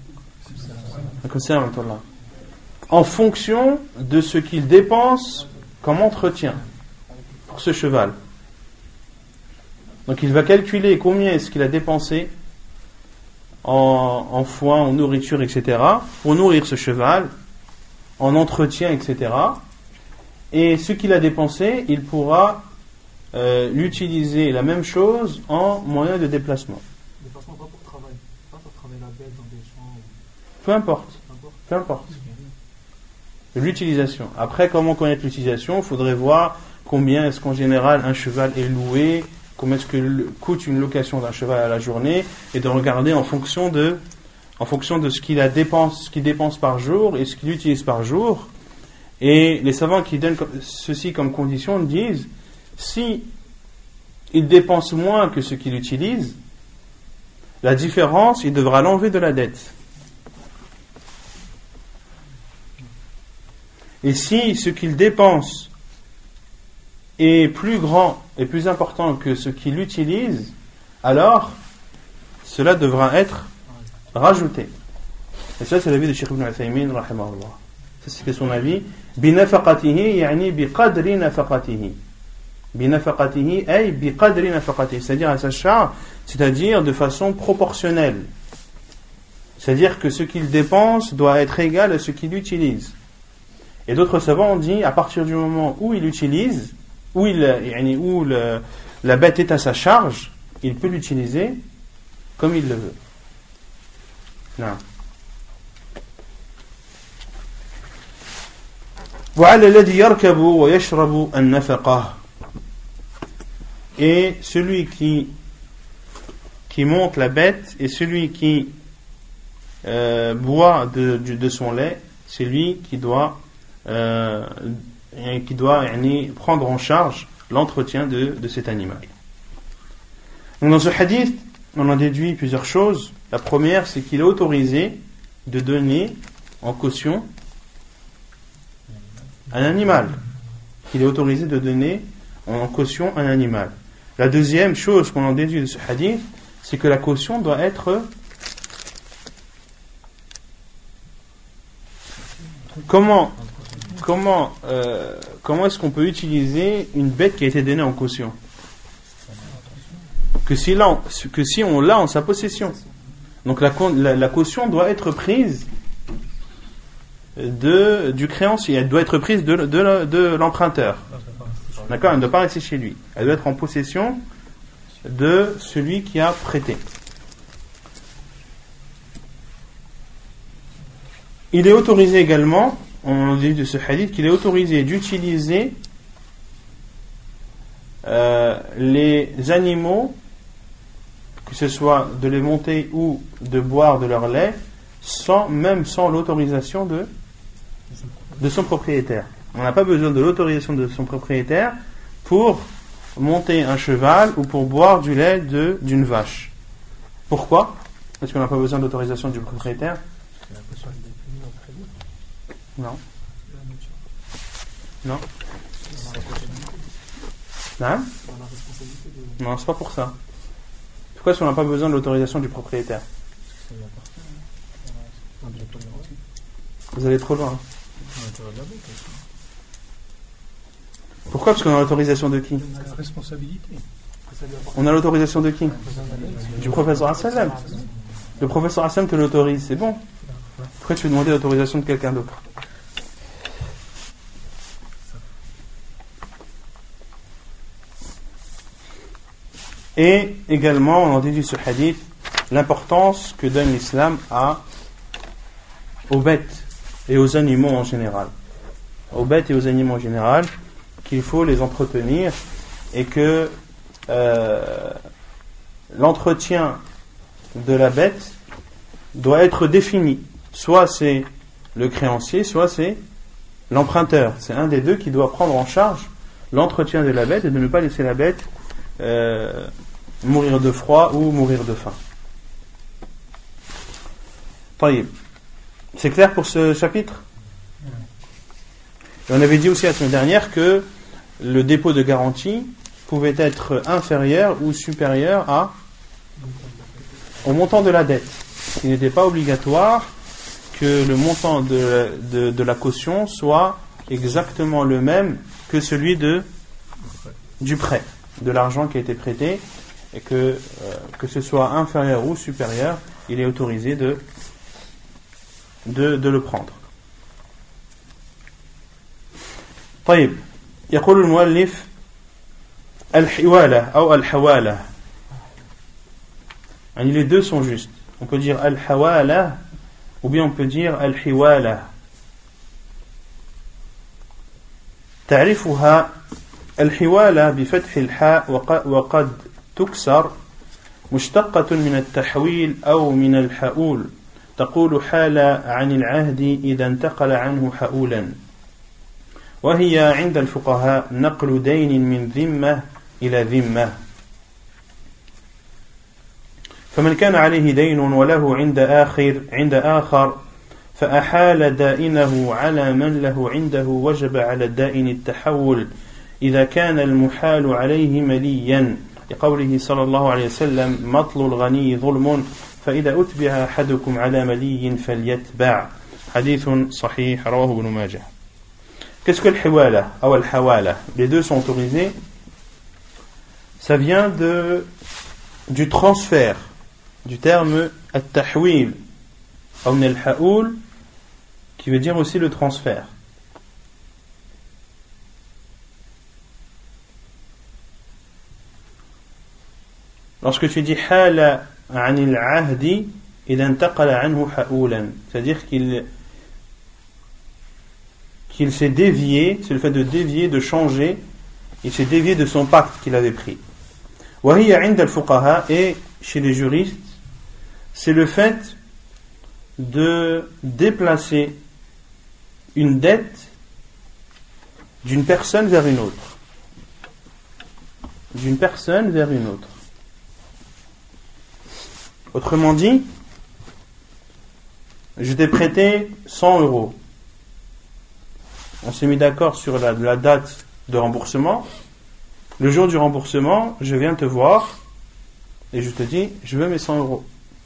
en fonction de ce qu'il dépense comme entretien pour ce cheval. Donc il va calculer combien est-ce qu'il a dépensé en foin, en nourriture, etc., pour nourrir ce cheval, en entretien, etc. Et ce qu'il a dépensé, il pourra l'utiliser la même chose en moyen de déplacement. Déplacement pas pour travailler, pas pour travailler la bête dans des champs. Peu importe. de l'utilisation. Après, comment connaître l'utilisation? Il faudrait voir combien est-ce qu'en général un cheval est loué, combien est-ce que coûte une location d'un cheval à la journée, et de regarder en fonction de ce qu'il dépense par jour et ce qu'il utilise par jour. Et les savants qui donnent ceci comme condition disent, si il dépense moins que ce qu'il utilise, la différence, il devra l'enlever de la dette. Et si ce qu'il dépense est plus grand et plus important que ce qu'il utilise, alors cela devra être rajouté. Et ça, c'est l'avis de Cheikh Ibn Uthaymin, rahimahullah. Ça, c'est son avis. Binafaqatihi, yani biqadri nafaqatihi. Binafaqatihi, ay biqadri nafaqatihi. C'est-à-dire à sa charge, c'est-à-dire de façon proportionnelle. C'est-à-dire que ce qu'il dépense doit être égal à ce qu'il utilise. Et d'autres savants ont dit, à partir du moment où il utilise, où la bête est à sa charge, il peut l'utiliser comme il le veut. Non. Et celui qui monte la bête et celui qui boit de son lait, c'est lui qui doit prendre en charge l'entretien de cet animal. Donc dans ce hadith, on en déduit plusieurs choses. La première, c'est qu'il est autorisé de donner en caution un animal. Il est autorisé de donner en caution un animal. La deuxième chose qu'on en déduit de ce hadith, c'est que la caution doit être... Comment est-ce qu'on peut utiliser une bête qui a été donnée en caution? Que si on l'a en sa possession. Donc la caution doit être prise du créancier, elle doit être prise de l'emprunteur. D'accord? Elle ne doit pas rester chez lui. Elle doit être en possession de celui qui a prêté. Il est autorisé également, on dit de ce hadith, qu'il est autorisé d'utiliser les animaux, que ce soit de les monter ou de boire de leur lait, sans l'autorisation de son propriétaire. On n'a pas besoin de l'autorisation de son propriétaire pour monter un cheval ou pour boire du lait d'une vache. Pourquoi? Est-ce qu'on n'a pas besoin d'autorisation du propriétaire? Non. Non. Non, non, c'est pas pour ça. Pourquoi est-ce qu'on n'a pas besoin de l'autorisation du propriétaire? Vous allez trop loin. Pourquoi? Parce qu'on a l'autorisation de qui? La responsabilité. On a l'autorisation de qui? Du professeur Hassan. Le professeur Hassan te l'autorise, c'est bon. Pourquoi tu veux demander l'autorisation de quelqu'un d'autre? Et également, on en déduit ce hadith l'importance que donne l'islam aux bêtes et aux animaux en général. Aux bêtes et aux animaux en général, qu'il faut les entretenir et que l'entretien de la bête doit être défini. Soit c'est le créancier, soit c'est l'emprunteur. C'est un des deux qui doit prendre en charge l'entretien de la bête et de ne pas laisser la bête mourir de froid ou mourir de faim. طيب. C'est clair pour ce chapitre? Et on avait dit aussi la semaine dernière que le dépôt de garantie pouvait être inférieur ou supérieur au montant de la dette. Il n'était pas obligatoire que le montant de la caution soit exactement le même que celui du prêt, de l'argent qui a été prêté, et que ce soit inférieur ou supérieur, il est autorisé de le prendre. طيب. يقول المؤلف الحوالة أو الحوالة. Les deux sont justes. On peut dire al-hawala ou bien on peut dire al-hiwala. تعرفها الحوالة بفتح الحاء وقد تكسر مشتقة من التحويل أو من الحؤول تقول حال عن العهد إذا انتقل عنه حؤولا وهي عند الفقهاء نقل دين من ذمة إلى ذمة فمن كان عليه دين وله عند آخر فأحال دائنه على من له عنده وجب على الدائن التحول إذا كان المحال عليه مليا لقوله صلى الله عليه وسلم مطل الغني ظلم فإذا أتبع أحدكم على ملي فليتبع حديث صحيح رواه ابن ماجه. Qu'est-ce que le hiwala ou le hawala? Les deux sont autorisés. Ça vient du transfert, du terme at-tahwil ou min al-haoul qui veut dire aussi le transfert. Lorsque tu dis hala anil ahdi idha intaqala anhu haoulan, c'est-à-dire qu'il s'est dévié, c'est le fait de dévier, de changer, il s'est dévié de son pacte qu'il avait pris. Wa hiya 'inda al-fuqaha, et chez les juristes, c'est le fait de déplacer une dette d'une personne vers une autre. D'une personne vers une autre. Autrement dit, je t'ai prêté 100 euros. On s'est mis d'accord sur la date de remboursement. Le jour du remboursement, je viens te voir et je te dis, je veux mes 100 euros.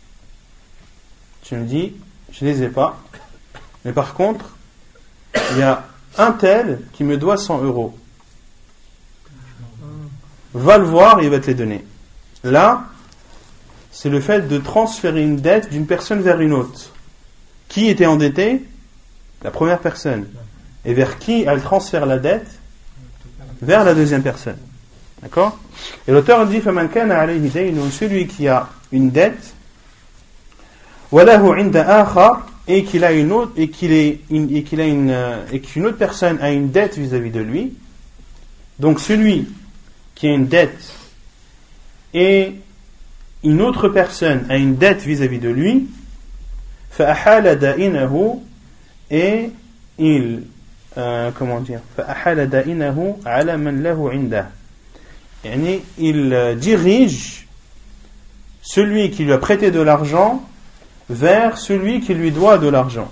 Tu me dis, je ne les ai pas. Mais par contre, il y a un tel qui me doit 100 euros. Va le voir et il va te les donner. Là, c'est le fait de transférer une dette d'une personne vers une autre. Qui était endetté? La première personne. Et vers qui elle transfère la dette? Vers la deuxième personne. D'accord? Et l'auteur dit فَمَنْ كَانَ عَلَيْهِ دَيْنٌ, celui qui a une dette وَلَهُ عِنْدَ آخَرٍ, et qu'il a une autre, et qu'une autre personne a une dette vis-à-vis de lui. Donc celui qui a une dette et une autre personne a une dette vis-à-vis de lui, فَأَحَالَ دَائِنَهُ, et il فَأَحَالَ دَائِنَهُ عَلَى مَنْ لَهُ عِنْدَهُ, il dirige celui qui lui a prêté de l'argent vers celui qui lui doit de l'argent.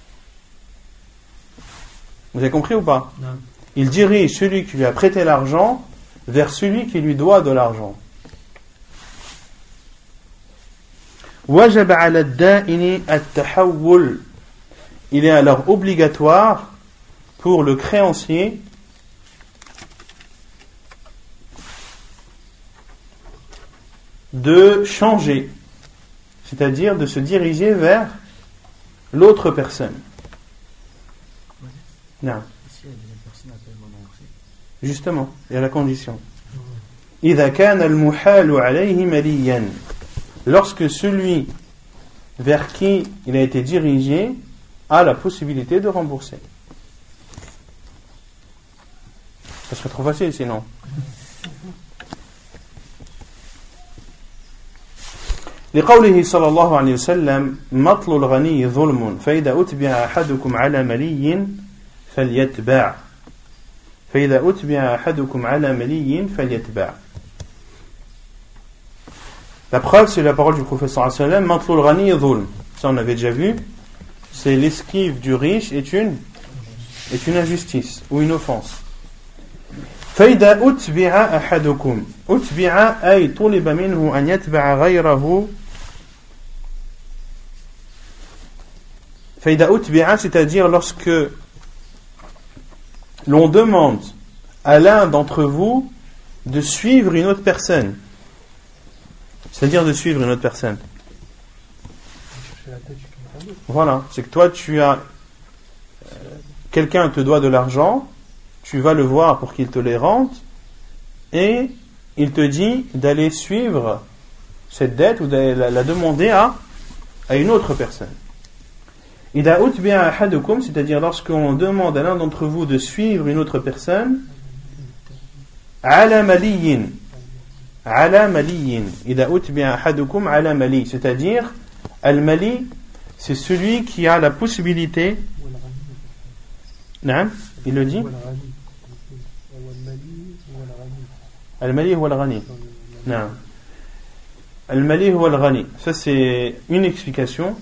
Vous avez compris ou pas? Non. Il dirige celui qui lui a prêté l'argent vers celui qui lui doit de l'argent. وَجَبَ عَلَى الدَّائِنِ التَّحَوُّلُ, il est alors obligatoire pour le créancier de changer, c'est-à-dire de se diriger vers l'autre personne. Non. Justement, il y a la condition. إِذَا كَانَ الْمُحَالُ عَلَيْهِ مَلِيًّا, lorsque celui vers qui il a été dirigé a la possibilité de rembourser. Ça serait trop facile sinon. لقوله صلى الله عليه وسلم مطل الغني ظلم فإذا أتبع أحدكم على ملي فليتبع فإذا أتبع أحدكم على ملي فليتبع. La preuve, c'est la parole du prophète sallallahu alayhi wa sallam, matlul ghani dhulm. Ça on avait déjà vu. C'est l'esquive du riche est une injustice ou une offense. فإذا أتبع أحدكم, أتبع أي طلب منه أن يتبع غيره. فإذا أتبع, c'est-à-dire lorsque l'on demande à l'un d'entre vous de suivre une autre personne. C'est-à-dire de suivre une autre personne. Voilà, c'est que toi tu as quelqu'un te doit de l'argent, tu vas le voir pour qu'il te les rende et il te dit d'aller suivre cette dette ou d'aller la demander à une autre personne. Ida utbi'a ahadukum, c'est-à-dire lorsqu'on demande à l'un d'entre vous de suivre une autre personne, ala maliyin. Ala maliyin. Ida utbi'a ahadukum ala mali, c'est-à-dire al-mali, c'est celui qui a la possibilité. Naam, il le dit. Al-mali huwa al-ghani. Naam. Al-mali huwa al-ghani. Ça c'est une explication.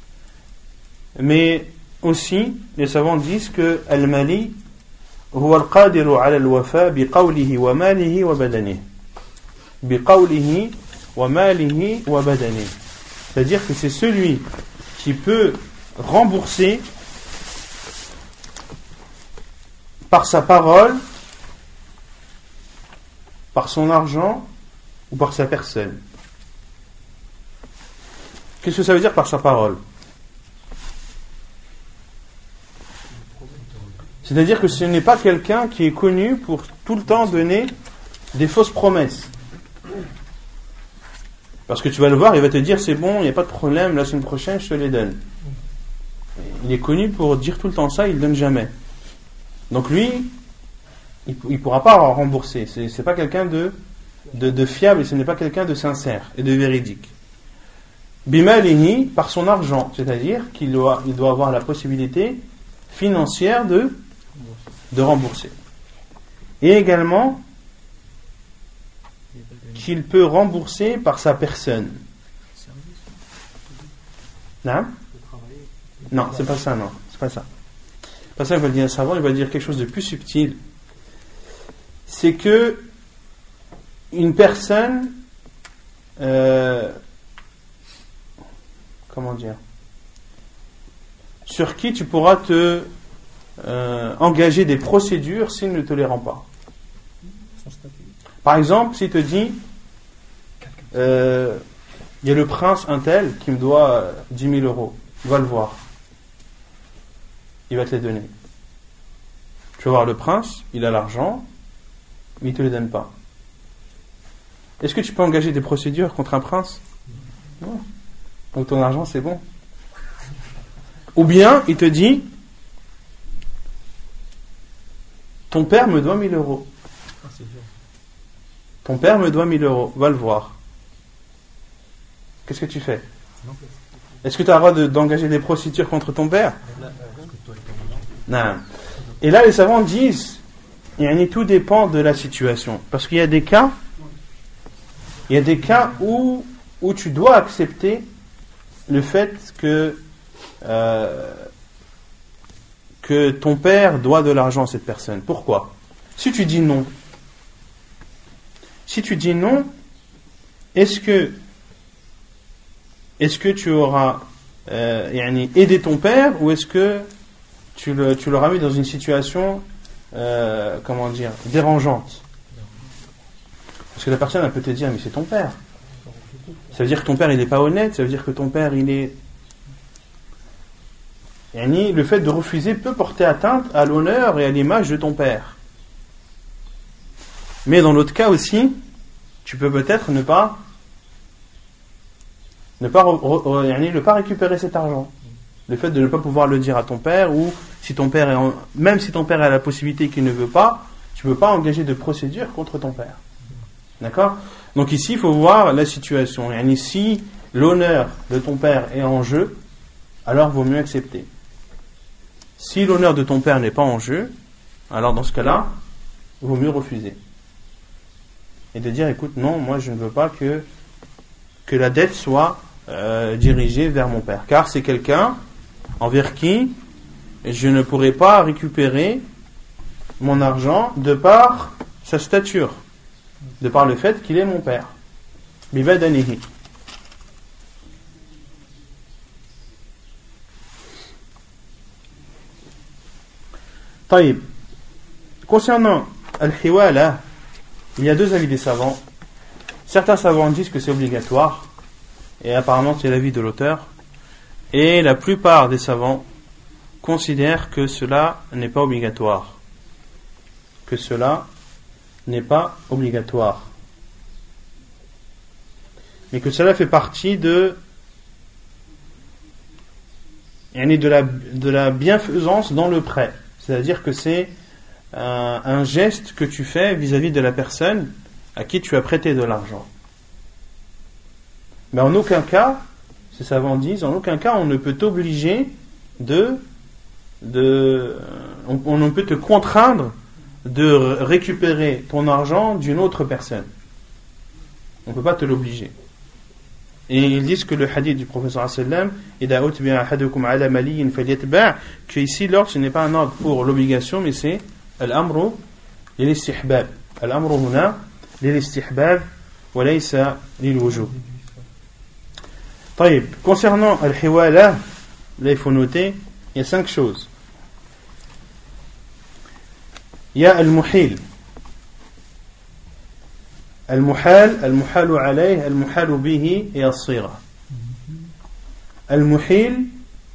Mais aussi, les savants disent que Al-Mali huwa al-qadiru ala al-wafa biqawlihi wa malihi wa badanihi. Biqawlihi wa malihi wa badanihi. C'est-à-dire que c'est celui qui peut rembourser par sa parole, par son argent ou par sa personne. Qu'est-ce que ça veut dire par sa parole? C'est-à-dire que ce n'est pas quelqu'un qui est connu pour tout le temps donner des fausses promesses. Parce que tu vas le voir, il va te dire c'est bon, il n'y a pas de problème, la semaine prochaine je te les donne. Il est connu pour dire tout le temps ça, il ne donne jamais. Donc lui, il ne pourra pas rembourser. C'est pas quelqu'un de fiable et ce n'est pas quelqu'un de sincère et de véridique. Bimalihi, par son argent, c'est-à-dire qu'il doit avoir la possibilité financière de rembourser. Et également qu'il peut rembourser par sa personne. Non, non, c'est pas ça, non, c'est pas ça. C'est pas ça qu'il va dire un savant, il va dire quelque chose de plus subtil. C'est que une personne, comment dire, sur qui tu pourras te engager des procédures s'il ne te les rend pas. Par exemple, s'il te dit il y a le prince un tel qui me doit 10 000 euros, va le voir, il va te les donner. Tu vas voir le prince, il a l'argent, mais il ne te les donne pas. Est-ce que tu peux engager des procédures contre un prince? Non. Donc ton argent c'est bon. Ou bien il te dit ton père me doit 1000 euros. Ton père me doit 1000 euros, va le voir. Qu'est-ce que tu fais? Est-ce que tu as le droit d'engager des procédures contre ton père? Non. Et là les savants disent tout dépend de la situation. Parce qu'il y a des cas où tu dois accepter le fait que ton père doit de l'argent à cette personne. Pourquoi? Si tu dis non, est-ce que tu auras aidé ton père ou est-ce que tu l'auras mis dans une situation dérangeante? Parce que la personne elle peut te dire mais c'est ton père. Ça veut dire que ton père il n'est pas honnête, ça veut dire que ton père il est... le fait de refuser peut porter atteinte à l'honneur et à l'image de ton père. Mais dans l'autre cas aussi, tu peux peut-être ne pas récupérer cet argent. Le fait de ne pas pouvoir le dire à ton père, ou si ton père même si ton père a la possibilité qu'il ne veut pas, tu ne peux pas engager de procédure contre ton père. D'accord? Donc ici, il faut voir la situation. Si l'honneur de ton père est en jeu, alors vaut mieux accepter. Si l'honneur de ton père n'est pas en jeu, alors dans ce cas-là, il vaut mieux refuser. Et de dire, écoute, non, moi je ne veux pas que la dette soit dirigée vers mon père. Car c'est quelqu'un envers qui je ne pourrai pas récupérer mon argent de par sa stature, de par le fait qu'il est mon père. Bibadanihi. Taïb. Concernant al-hiwala, il y a deux avis des savants. Certains savants disent que c'est obligatoire, et apparemment c'est l'avis de l'auteur, et la plupart des savants considèrent que cela n'est pas obligatoire. Que cela n'est pas obligatoire. Mais que cela fait partie de de la bienfaisance dans le prêt. C'est-à-dire que c'est un geste que tu fais vis-à-vis de la personne à qui tu as prêté de l'argent. Mais en aucun cas, ces savants disent, en aucun cas on ne peut t'obliger on ne peut te contraindre de récupérer ton argent d'une autre personne. On ne peut pas te l'obliger. Et ils disent que le hadith du professeur sallam, que ici l'ordre ce n'est pas un ordre pour l'obligation, mais c'est al-amru lil-istihbab. Al-amru huna lil-istihbab wa laysa lil-wujub. طيب, concernant al-hiwala, là il faut noter, il y a 5 choses. Il y a al-muhil. المحال المحال عليه المحال به هي الصيغة. المحيل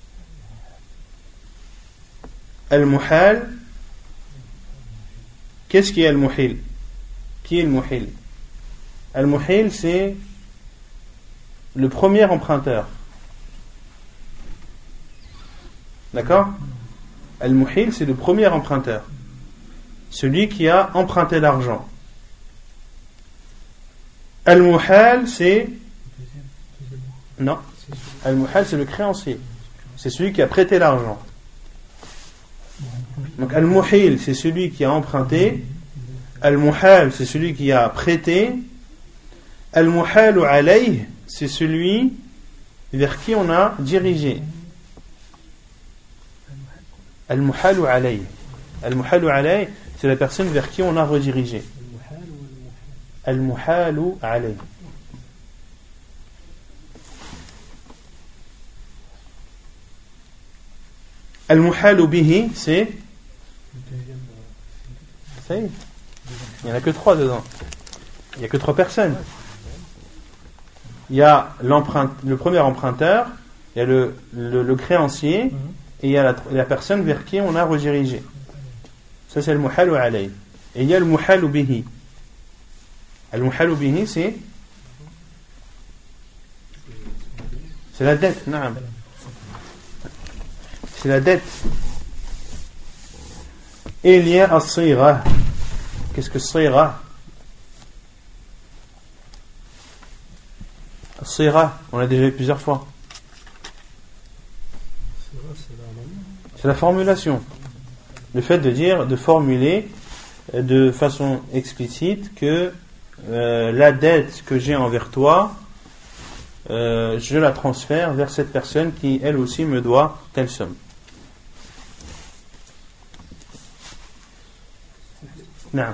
المحال. Qu'est-ce qui est المحيل? Qui est le muhil? المحيل c'est le premier emprunteur. D'accord? المحيل c'est le premier emprunteur, celui qui a emprunté l'argent. Al-Muhal, c'est... Non. Al-Muhal, c'est le créancier. C'est celui qui a prêté l'argent. Donc, Al-Muhil, c'est celui qui a emprunté. Al-Muhal, c'est celui qui a prêté. Al-Muhalu alayh, c'est celui vers qui on a dirigé. Al-Muhalu alayh. Al-Muhalu alayh, c'est la personne vers qui on a redirigé. Al-muhalu alayh. Al-muhalu bihi, c'est... Ça y est. Il n'y en a que 3 dedans. Il n'y a que 3 personnes. Il y a le premier emprunteur, il y a le créancier, et il y a la personne vers qui on a redirigé. Ça c'est al-muhalu alayh. Et il y a al-muhalu bihi. Al-muhalu bihi, c'est la dette, naam. C'est la dette. Et il y a as-sira. Qu'est-ce que as-sira? As-sira, on l'a déjà vu plusieurs fois. C'est la formulation. Le fait de formuler de façon explicite que la dette que j'ai envers toi, je la transfère vers cette personne qui elle aussi me doit telle somme. Non.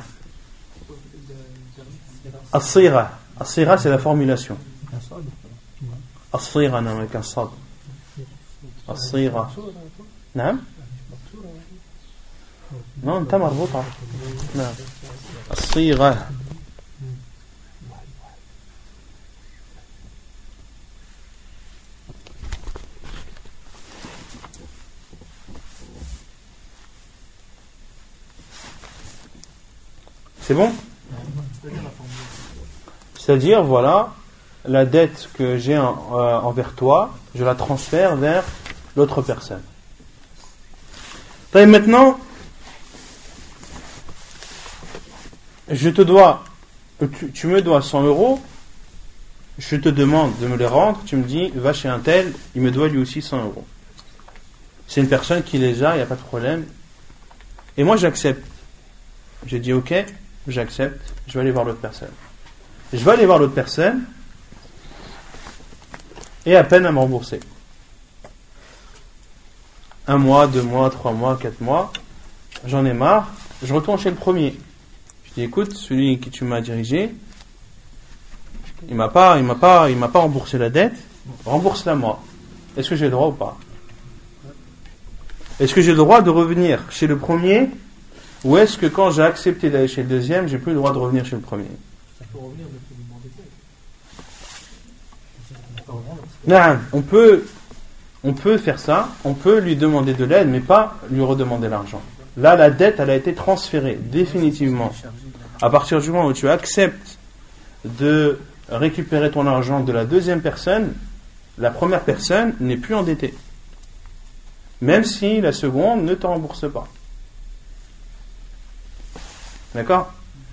As-sira. As-sira, c'est la formulation. As-sira, non, avec un sad. As-sira. Non. Non, انت مربوطة. نعم. الصيغة. C'est bon? C'est-à-dire, voilà, la dette que j'ai envers toi, je la transfère vers l'autre personne. Et maintenant, tu me dois 100 euros, je te demande de me les rendre, tu me dis, va chez un tel, il me doit lui aussi 100 euros. C'est une personne qui les a, il n'y a pas de problème. Et moi j'accepte. J'ai dit ok, j'accepte, je vais aller voir l'autre personne. Je vais aller voir l'autre personne, et à peine à me rembourser. 1 mois, 2 mois, 3 mois, 4 mois, j'en ai marre, je retourne chez le premier. Je dis écoute, celui qui tu m'as dirigé, il m'a pas remboursé la dette, rembourse-la moi. Est-ce que j'ai le droit ou pas? Est-ce que j'ai le droit de revenir chez le premier, ou est-ce que quand j'ai accepté d'aller chez le deuxième, j'ai plus le droit de revenir chez le premier? Ça peut revenir, mais il faut demander Non, on peut faire ça, on peut lui demander de l'aide, mais pas lui redemander l'argent. Là, la dette, elle a été transférée, définitivement. À partir du moment où tu acceptes de récupérer ton argent de la deuxième personne, la première personne n'est plus endettée. même si la seconde ne te rembourse pas. D'accord?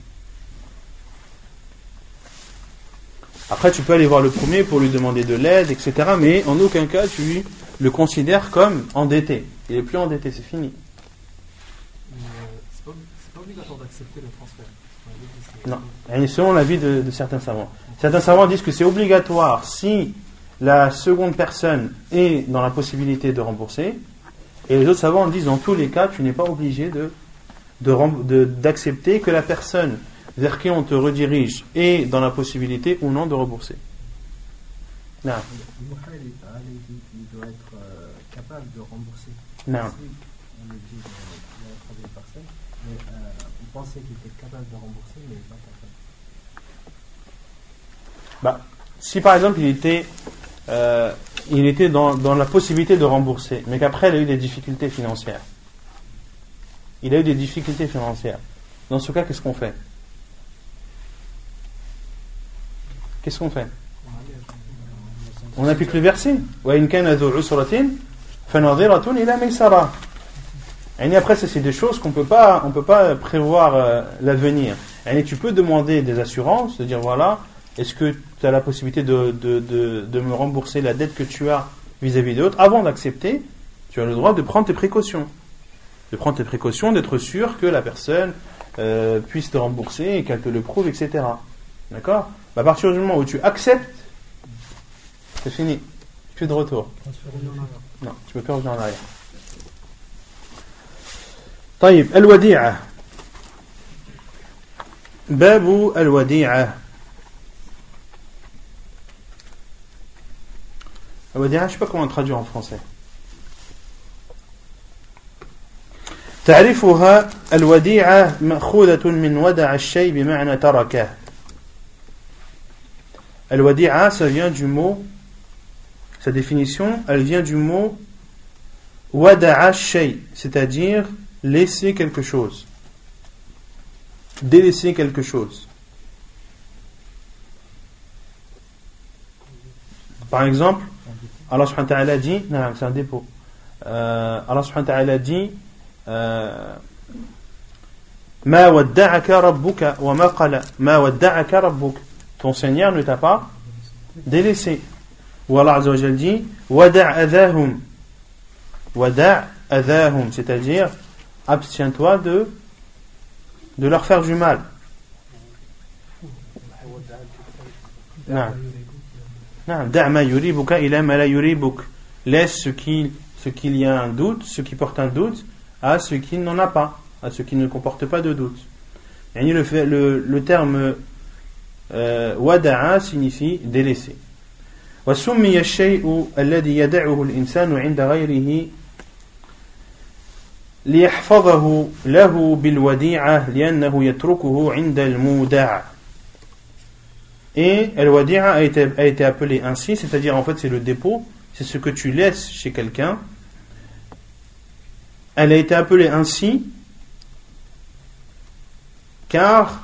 Après, tu peux aller voir le premier pour lui demander de l'aide, etc. Mais en aucun cas, tu le considères comme endetté. Il est plus endetté, c'est fini. C'est pas obligatoire d'accepter le transfert. Non, et selon l'avis de certains savants. Certains savants disent que c'est obligatoire si la seconde personne est dans la possibilité de rembourser, et les autres savants disent dans tous les cas, tu n'es pas obligé d'accepter que la personne vers qui on te redirige est dans la possibilité ou non de rembourser. Non. Il doit être capable de rembourser. Non. On le dit dans la troisième personne, mais on pensait qu'il était capable de rembourser, mais il n'est pas capable. Si par exemple il était dans la possibilité de rembourser, mais qu'après il a eu des difficultés financières. Dans ce cas, qu'est-ce qu'on fait? On applique le verset. Et après, ça, c'est des choses qu'on peut pas prévoir l'avenir. Et tu peux demander des assurances, de dire voilà, est-ce que tu as la possibilité de me rembourser la dette que tu as vis-à-vis d'autres? Avant d'accepter, tu as le droit de prendre tes précautions. D'être sûr que la personne puisse te rembourser et qu'elle te le prouve, etc. D'accord? À partir du moment où tu acceptes, c'est fini. Plus de retour. Non, tu peux plus revenir en arrière. طيب الوديعة باب الوديعة الوديعة je sais pas comment traduire en français. تعرفها الوديعة مأخوذة من ودع الشيء بمعنى تركه. الوديعة, ça vient du mot, sa définition, elle vient du mot wada'a shay, c'est-à-dire laisser quelque chose, délaisser quelque chose. Par exemple, Allah subhanahu wa ta'ala dit, non, c'est un dépôt. Allah subhanahu wa ta'ala dit Ma wadda'aka rabbuka wa ma qala. Ma wadda'aka rabbuk. Ton Seigneur ne t'a pas délaissé. Ou Allah azza wa jalla dit Wada' adahum. Wada' adahum, c'est-à-dire abstiens-toi de leur faire du mal. Da' ma yuribuka ila ma la yuribuk. Laisse ce qu'il y a un doute, ce qui porte un doute, à ce qui n'en a pas, à ce qui ne comporte pas de doute. Et le terme wada'a signifie délaisser. وسمي الشيء الذي يدعه الإنسان عند غيره ليحفظه له بالوديعة لأنه يتركه عند المودع. Et al-wadi'a a été appelé ainsi, c'est-à-dire en fait c'est le dépôt, c'est ce que tu laisses chez quelqu'un. Elle a été appelée ainsi car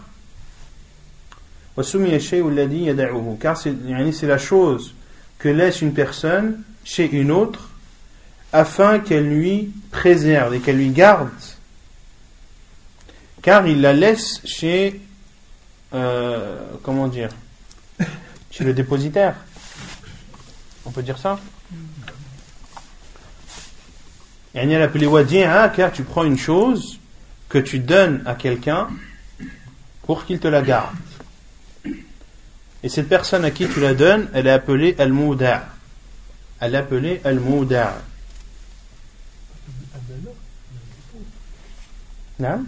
c'est la chose que laisse une personne chez une autre afin qu'elle lui préserve et qu'elle lui garde, car il la laisse chez chez le dépositaire, on peut dire ça. Et elle est appelée wadi'a car tu prends une chose que tu donnes à quelqu'un pour qu'il te la garde. Et cette personne à qui tu la donnes, elle est appelée al-mouda'. Elle est appelée al-mouda'. Non?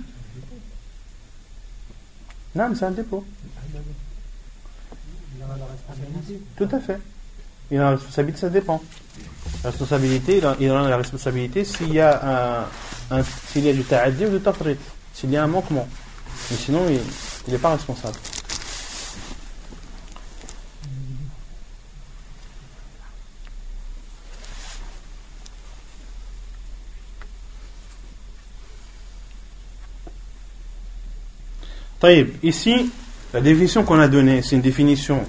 Non, mais c'est un dépôt. Tout à fait. Il a la responsabilité, ça dépend. La responsabilité, il a la responsabilité s'il y a s'il y a du ta'addi ou du tafrit, s'il y a un manquement. Mais sinon, il n'est pas responsable. Taïb, ici, la définition qu'on a donnée, c'est une définition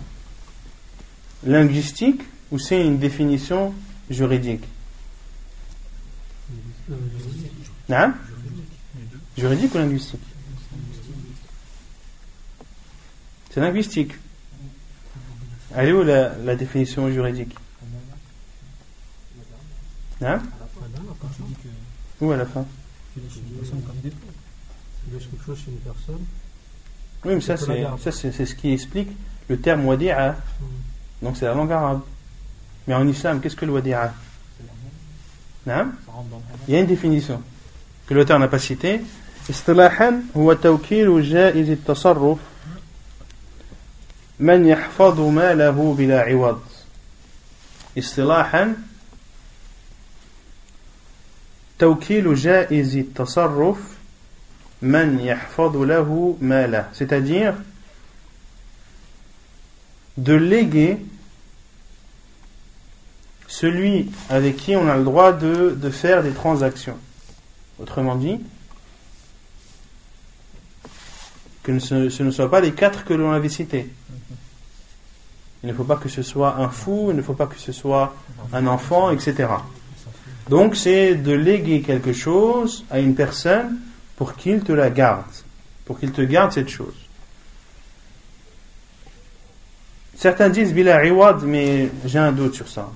linguistique ou c'est une définition juridique? Non? Juridique ou linguistique? C'est linguistique. Elle est où la définition juridique? Hein? Où à la fin? Tu laisses une personne comme dépôt. Tu laisses quelque chose chez une personne. Oui, mais ça c'est ce qui explique le terme wadi'a. Donc c'est la langue arabe. Mais en islam, qu'est-ce que le wadi'a? Non? Il y a une définition que l'auteur n'a pas citée. اصطلاحا هو توكيل جائز التصرف من يحفظ ماله بلا عوض. اصطلاحا توكيل جائز التصرف من يحفظ له ماله, c'est-à-dire de léguer celui avec qui on a le droit de faire des transactions. Autrement dit, que ce ne soit pas les 4 que l'on avait cités. Il ne faut pas que ce soit un fou, il ne faut pas que ce soit un enfant, etc. Donc c'est de léguer quelque chose à une personne pour qu'il te la garde, pour qu'il te garde cette chose. Certains disent bila iwad, mais j'ai un doute sur ça.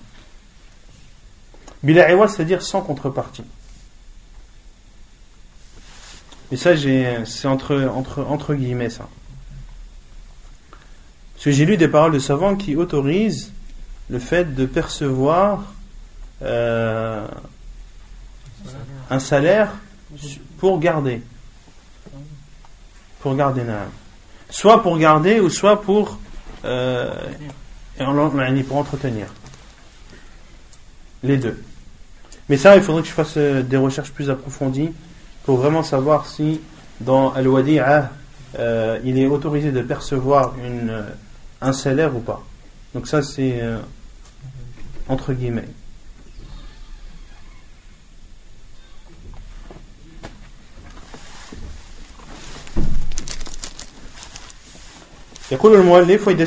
Bila iwad, c'est-à-dire sans contrepartie. Et ça, c'est entre guillemets ça. Parce que j'ai lu des paroles de savants qui autorisent le fait de percevoir un salaire pour garder. Pour garder, soit pour garder ou soit pour entretenir. Les deux. Mais ça, il faudrait que je fasse des recherches plus approfondies pour vraiment savoir si dans Al-Wadi'a il est autorisé de percevoir un salaire ou pas. Donc ça c'est entre guillemets. يقول المؤلف وإذا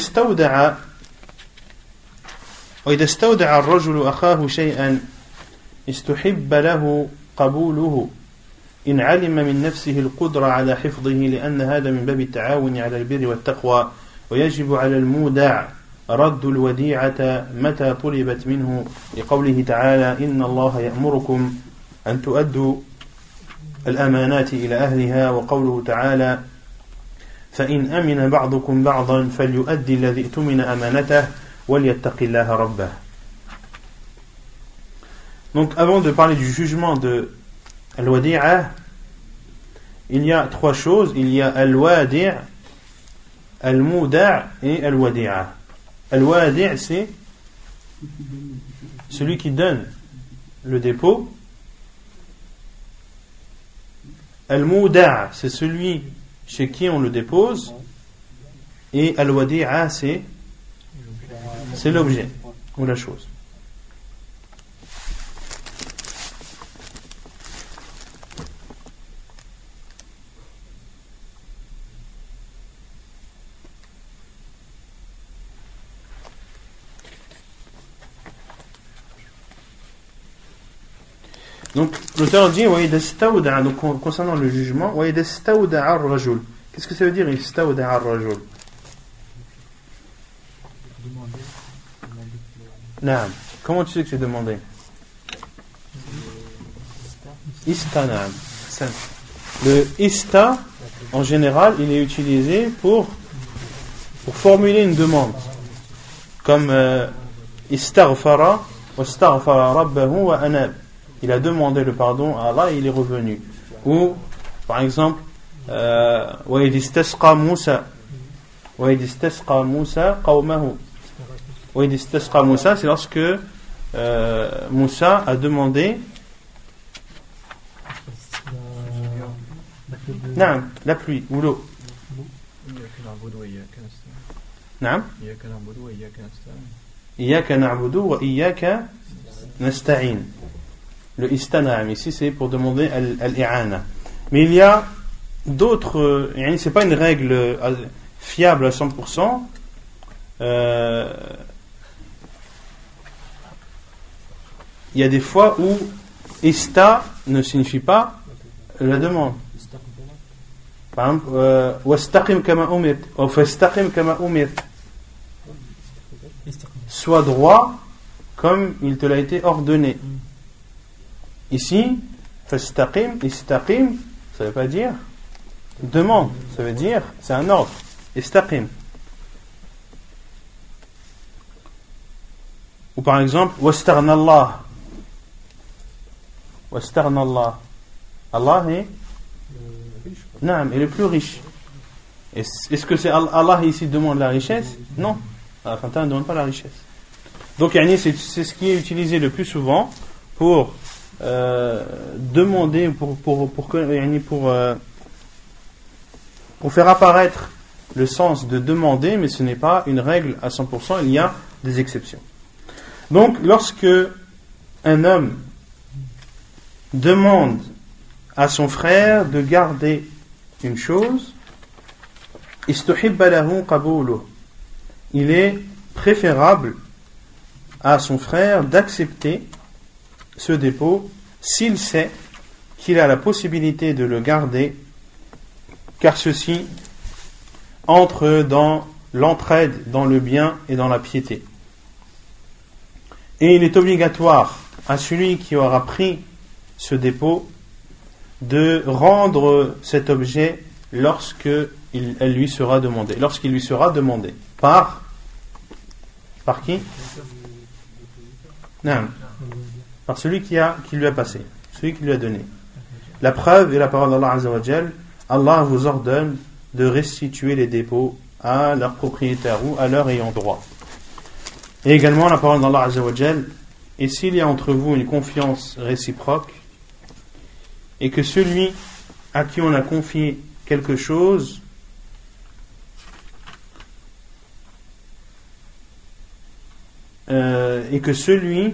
استودع الرجل أخاه شيئا استحب له قبوله إن علم من نفسه القدرة على حفظه لأن هذا من باب التعاون على البر والتقوى ويجب على المودع رد الوديعة متى طلبت منه لقوله تعالى إن الله يأمركم أن تؤدوا الأمانات إلى أهلها وقوله تعالى فإن أمن بعضكم بعضا فليؤدي الذي اؤتمن أمانته وليتق الله ربه. Donc avant de parler du jugement de Al-Wadi'a, il y a 3 choses. Il y a Al-Wadi', Al-Muda' et Al-Wadi'a. Al-Wadi' c'est celui qui donne le dépôt. Al-Muda' c'est celui chez qui on le dépose. Et Al-Wadi'a c'est l'objet ou la chose. Donc l'auteur dit donc concernant le jugement, qu'est-ce que ça veut dire istawda'a ar-rajul? Naam. Comment tu sais que c'est demandé? Ista, naam. Le ista en général il est utilisé pour formuler une demande comme istaghfara wastaghfara rabbahu wa anab. Il a demandé le pardon à Allah et il est revenu. Ou, par exemple, وَإِذِ اسْتَسْقَى مُوسَى قَوْمَهُ. وَإِذِ اسْتَسْقَى مُوسَى, c'est lorsque Moussa a demandé la pluie ou l'eau. إِيَّاكَ نَعْبُدُ وَإِيَّاكَ نَسْتَعِينُ. Le istana'am ici c'est pour demander al-i'ana. Mais il y a d'autres, c'est pas une règle fiable à 100%. Il y a des fois où ista ne signifie pas la demande. Par exemple, wastaqim kama umirt, ou fastaqim kama umirt. Sois droit comme il te l'a été ordonné. Ici, fastaqim, istaqim, ça ne veut pas dire demande, ça veut dire c'est un ordre. Istaqim. Ou par exemple, wastaghna Allah. Wastaghna Allah. Allah est Naam, est le plus riche. Est-ce que c'est Allah ici demande la richesse? Non. Allah ne demande pas la richesse. Donc, c'est ce qui est utilisé le plus souvent pour demander, pour faire apparaître le sens de demander, mais ce n'est pas une règle à 100%, il y a des exceptions. Donc, lorsque un homme demande à son frère de garder une chose, istuhibba lahu qabuluh, il est préférable à son frère d'accepter ce dépôt s'il sait qu'il a la possibilité de le garder, car ceci entre dans l'entraide, dans le bien et dans la piété. Et il est obligatoire à celui qui aura pris ce dépôt de rendre cet objet lorsqu'il lui sera demandé. Lorsqu'il lui sera demandé. Par qui? Non. Par celui qui lui a passé. Celui qui lui a donné. La preuve est la parole d'Allah Azza wa Jal. Allah vous ordonne de restituer les dépôts à leur propriétaire ou à leur ayant droit. Et également la parole d'Allah Azza wa Jal. Et s'il y a entre vous une confiance réciproque, et que celui à qui on a confié quelque chose et que celui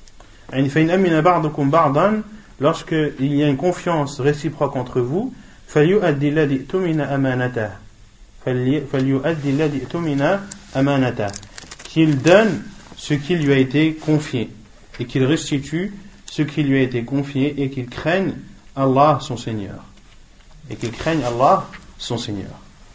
lorsqu'il y a une confiance réciproque entre vous, qu'il donne ce qui lui a été confié et qu'il restitue ce qui lui a été confié et qu'il craigne Allah son Seigneur. Et qu'il craigne Allah son Seigneur.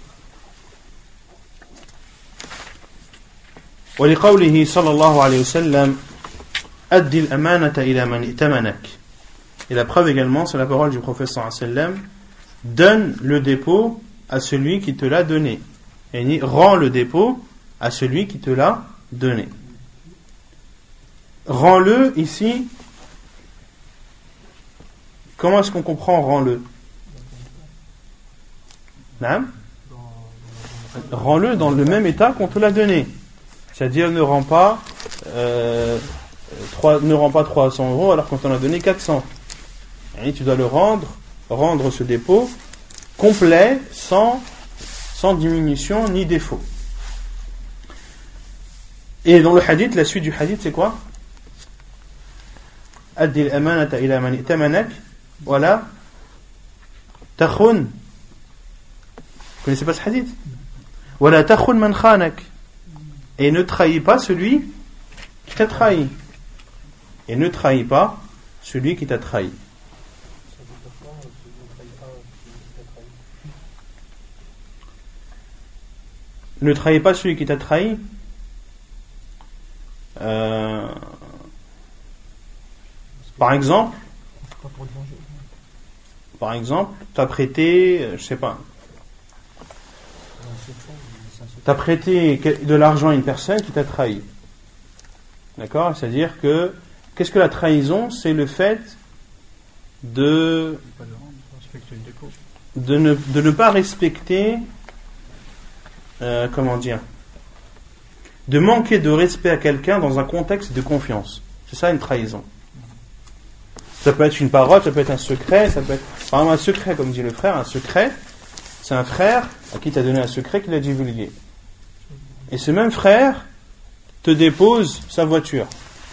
ولقوله صلى الله عليه وسلم أدي الأمانة إلى من ائتمنك. Et la preuve également, c'est la parole du prophète صلى الله عليه وسلم, donne le dépôt à celui qui te l'a donné. Et rends le dépôt à celui qui te l'a donné. Rends-le ici. Comment est-ce qu'on comprend rends-le? Rends-le dans le même état qu'on te l'a donné. C'est-à-dire ne rends pas 300 euros alors qu'on t'en a donné 400. Et tu dois le rendre ce dépôt complet, sans diminution ni défaut. Et dans le hadith, la suite du hadith, c'est quoi? Addi al-amanata ila man i'tamanak. Voilà. Takhun. Vous connaissez pas ce hadith? Voilà. Takhun man khanak. Et ne trahis pas celui qui t'a trahi. Et ne trahis pas celui qui t'a trahi. Ne trahis pas celui qui t'a trahi. Par exemple, t'as prêté, t'as prêté de l'argent à une personne qui t'a trahi. D'accord? C'est-à-dire que, qu'est-ce que la trahison? C'est le fait de ne pas respecter, de manquer de respect à quelqu'un dans un contexte de confiance. C'est ça une trahison. Ça peut être une parole, ça peut être un secret, ça peut être, par exemple, un secret, comme dit le frère, un secret, c'est un frère à qui tu as donné un secret qu'il a divulgué. Et ce même frère te dépose sa voiture.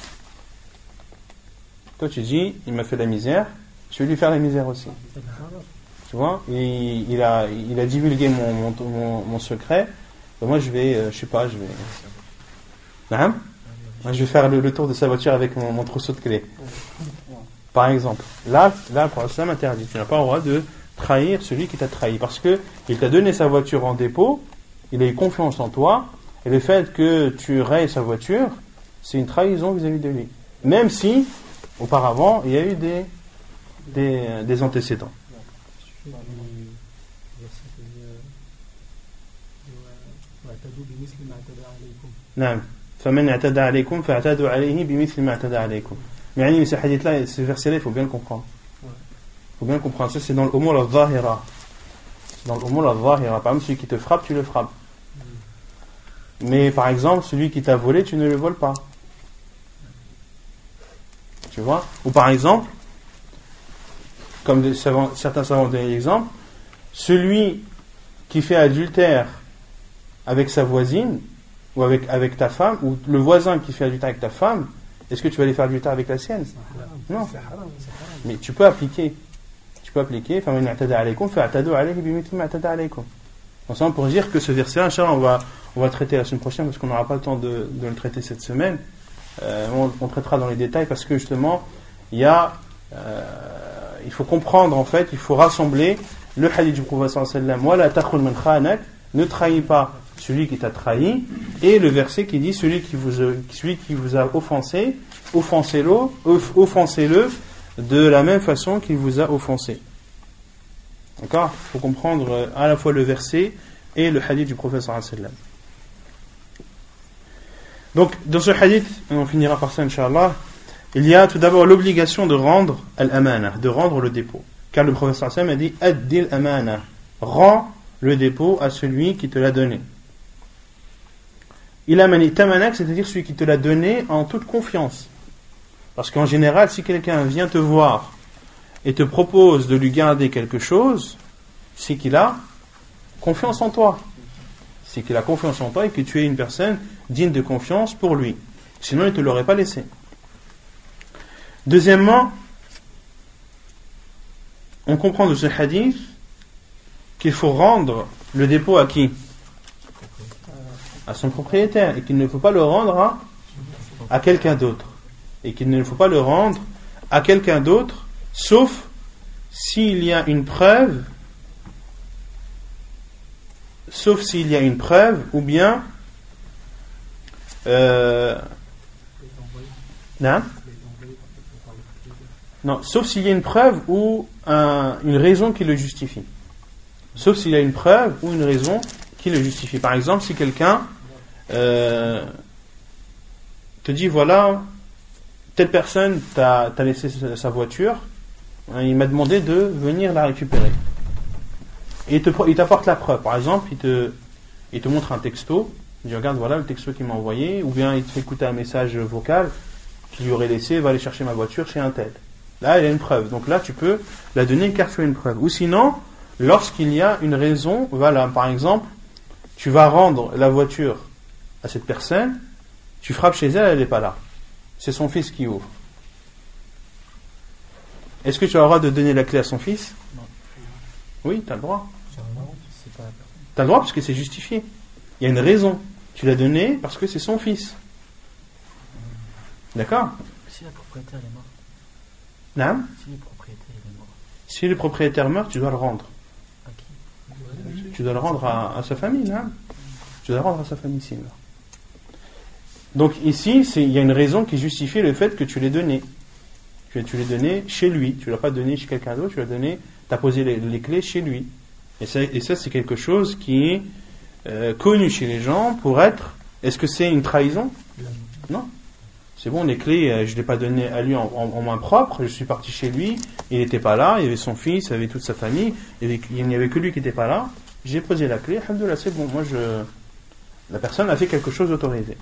Toi tu dis, il m'a fait la misère, je vais lui faire la misère aussi. Tu vois, il a divulgué mon secret, et moi je vais faire le tour de sa voiture avec mon trousseau de clés. Par exemple, là, le prophète interdit. Tu n'as pas le droit de trahir celui qui t'a trahi. Parce qu'il t'a donné sa voiture en dépôt, il a eu confiance en toi, et le fait que tu rayes sa voiture, c'est une trahison vis-à-vis de lui. Même si, auparavant, il y a eu des antécédents. نعم فمن اعتدى عليكم فاعتدوا عليه بمثل ما اعتدى عليكم. Mais ce hadith-là, ce verset-là, il faut bien le comprendre. Il faut bien le comprendre. Ça, c'est dans l'umur al-zahira. Dans l'umur al-zahira. Par exemple, celui qui te frappe, tu le frappes. Mais par exemple, celui qui t'a volé, tu ne le voles pas. Tu vois? Ou par exemple, comme certains savants ont donné l'exemple, celui qui fait adultère avec sa voisine, ou avec ta femme, ou le voisin qui fait adultère avec ta femme, est-ce que tu vas aller faire adultère avec la sienne? Non. Mais tu peux appliquer. فَمَنْ اعْتَدَى عَلَيْكُمْ فَاعْتَدُوا عَلَيْهِ بِمِثْلِ مَا اعْتَدَى عَلَيْكُمْ. Ensemble, pour dire que ce verset, Inch'Allah, on va le traiter la semaine prochaine parce qu'on n'aura pas le temps de le traiter cette semaine. On traitera dans les détails parce que justement, il faut comprendre en fait, il faut rassembler le hadith du prophète sallallahu alayhi wa sallam, وَلَا تَخُنْ مَنْ خَانَكَ, ne trahis pas celui qui t'a trahi, et le verset qui dit celui qui vous a offensé, offensez-le de la même façon qu'il vous a offensé. D'accord? Il faut comprendre à la fois le verset et le hadith du prophète sallallahu alayhi wa sallam. Donc, dans ce hadith, on finira par ça, Inch'Allah, il y a tout d'abord l'obligation de rendre al-amana, de rendre le dépôt. Car le prophète sallallahu alayhi wa sallam a dit Addil amana, rends le dépôt à celui qui te l'a donné. Il a mani tamanak, c'est-à-dire celui qui te l'a donné en toute confiance. Parce qu'en général, si quelqu'un vient te voir et te propose de lui garder quelque chose, c'est qu'il a confiance en toi. C'est qu'il a confiance en toi et que tu es une personne digne de confiance pour lui. Sinon, il ne te l'aurait pas laissé. Deuxièmement, on comprend de ce hadith qu'il faut rendre le dépôt à qui? À son propriétaire, et qu'il ne faut pas le rendre à quelqu'un d'autre. Et qu'il ne faut pas le rendre à quelqu'un d'autre, sauf s'il y a une preuve, ou bien non, sauf s'il y a une preuve ou une raison qui le justifie. Sauf s'il y a une preuve ou une raison qui le justifie. Par exemple, si quelqu'un te dit voilà, telle personne t'a laissé sa voiture, il m'a demandé de venir la récupérer. Et il t'apporte la preuve. Par exemple, il te montre un texto, il dit regarde, voilà le texto qu'il m'a envoyé, ou bien il te fait écouter un message vocal qu'il lui aurait laissé, va aller chercher ma voiture chez un tel. Là, il y a une preuve. Donc là, tu peux la donner car tu as une preuve. Ou sinon, lorsqu'il y a une raison, voilà, par exemple, tu vas rendre la voiture à cette personne, tu frappes chez elle, elle n'est pas là. C'est son fils qui ouvre. Est-ce que tu as le droit de donner la clé à son fils? Non. Oui, tu as le droit. C'est pas la personne. Tu as le droit parce que c'est justifié. Il y a une raison. Tu l'as donné parce que c'est son fils. D'accord? Si la propriétaire est morte. Non? Si le propriétaire est mort. Si le propriétaire meurt, tu dois le rendre. À qui? Tu dois le rendre à sa famille, non? Tu dois le rendre à sa famille s'il meurt. Donc ici, il y a une raison qui justifie le fait que tu l'aies donné. Tu l'as donné chez lui. Tu ne l'as pas donné chez quelqu'un d'autre, tu as posé les clés chez lui. Et ça, c'est quelque chose qui est connu chez les gens pour être... Est-ce que c'est une trahison? Non. C'est bon, les clés, je ne les ai pas données à lui en main propre. Je suis parti chez lui, il n'était pas là, il y avait son fils, il y avait toute sa famille, il n'y avait que lui qui n'était pas là. J'ai posé la clé, alhamdoulilah, c'est bon. Moi, la personne a fait quelque chose d'autorisé.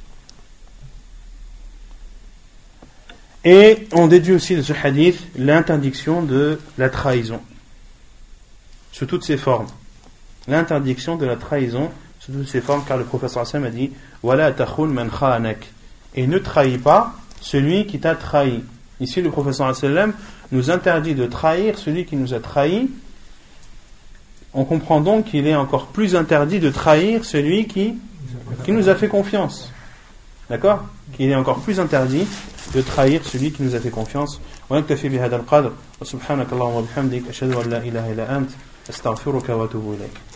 Et on déduit aussi de ce hadith l'interdiction de la trahison sous toutes ses formes. L'interdiction de la trahison sous toutes ses formes, car le professeur Hassan a dit Wala takhun man khanak, et ne trahis pas celui qui t'a trahi. Ici, le professeur Hassan nous interdit de trahir celui qui nous a trahi. On comprend donc qu'il est encore plus interdit de trahir celui qui nous a fait confiance. D'accord? Qu'il est encore plus interdit de trahir celui qui nous a fait confiance. ونكتفي بهذا القدر وسبحانك اللهم وبحمدك أشهد أن لا إله إلا أنت أستغفرك وأتوب إليك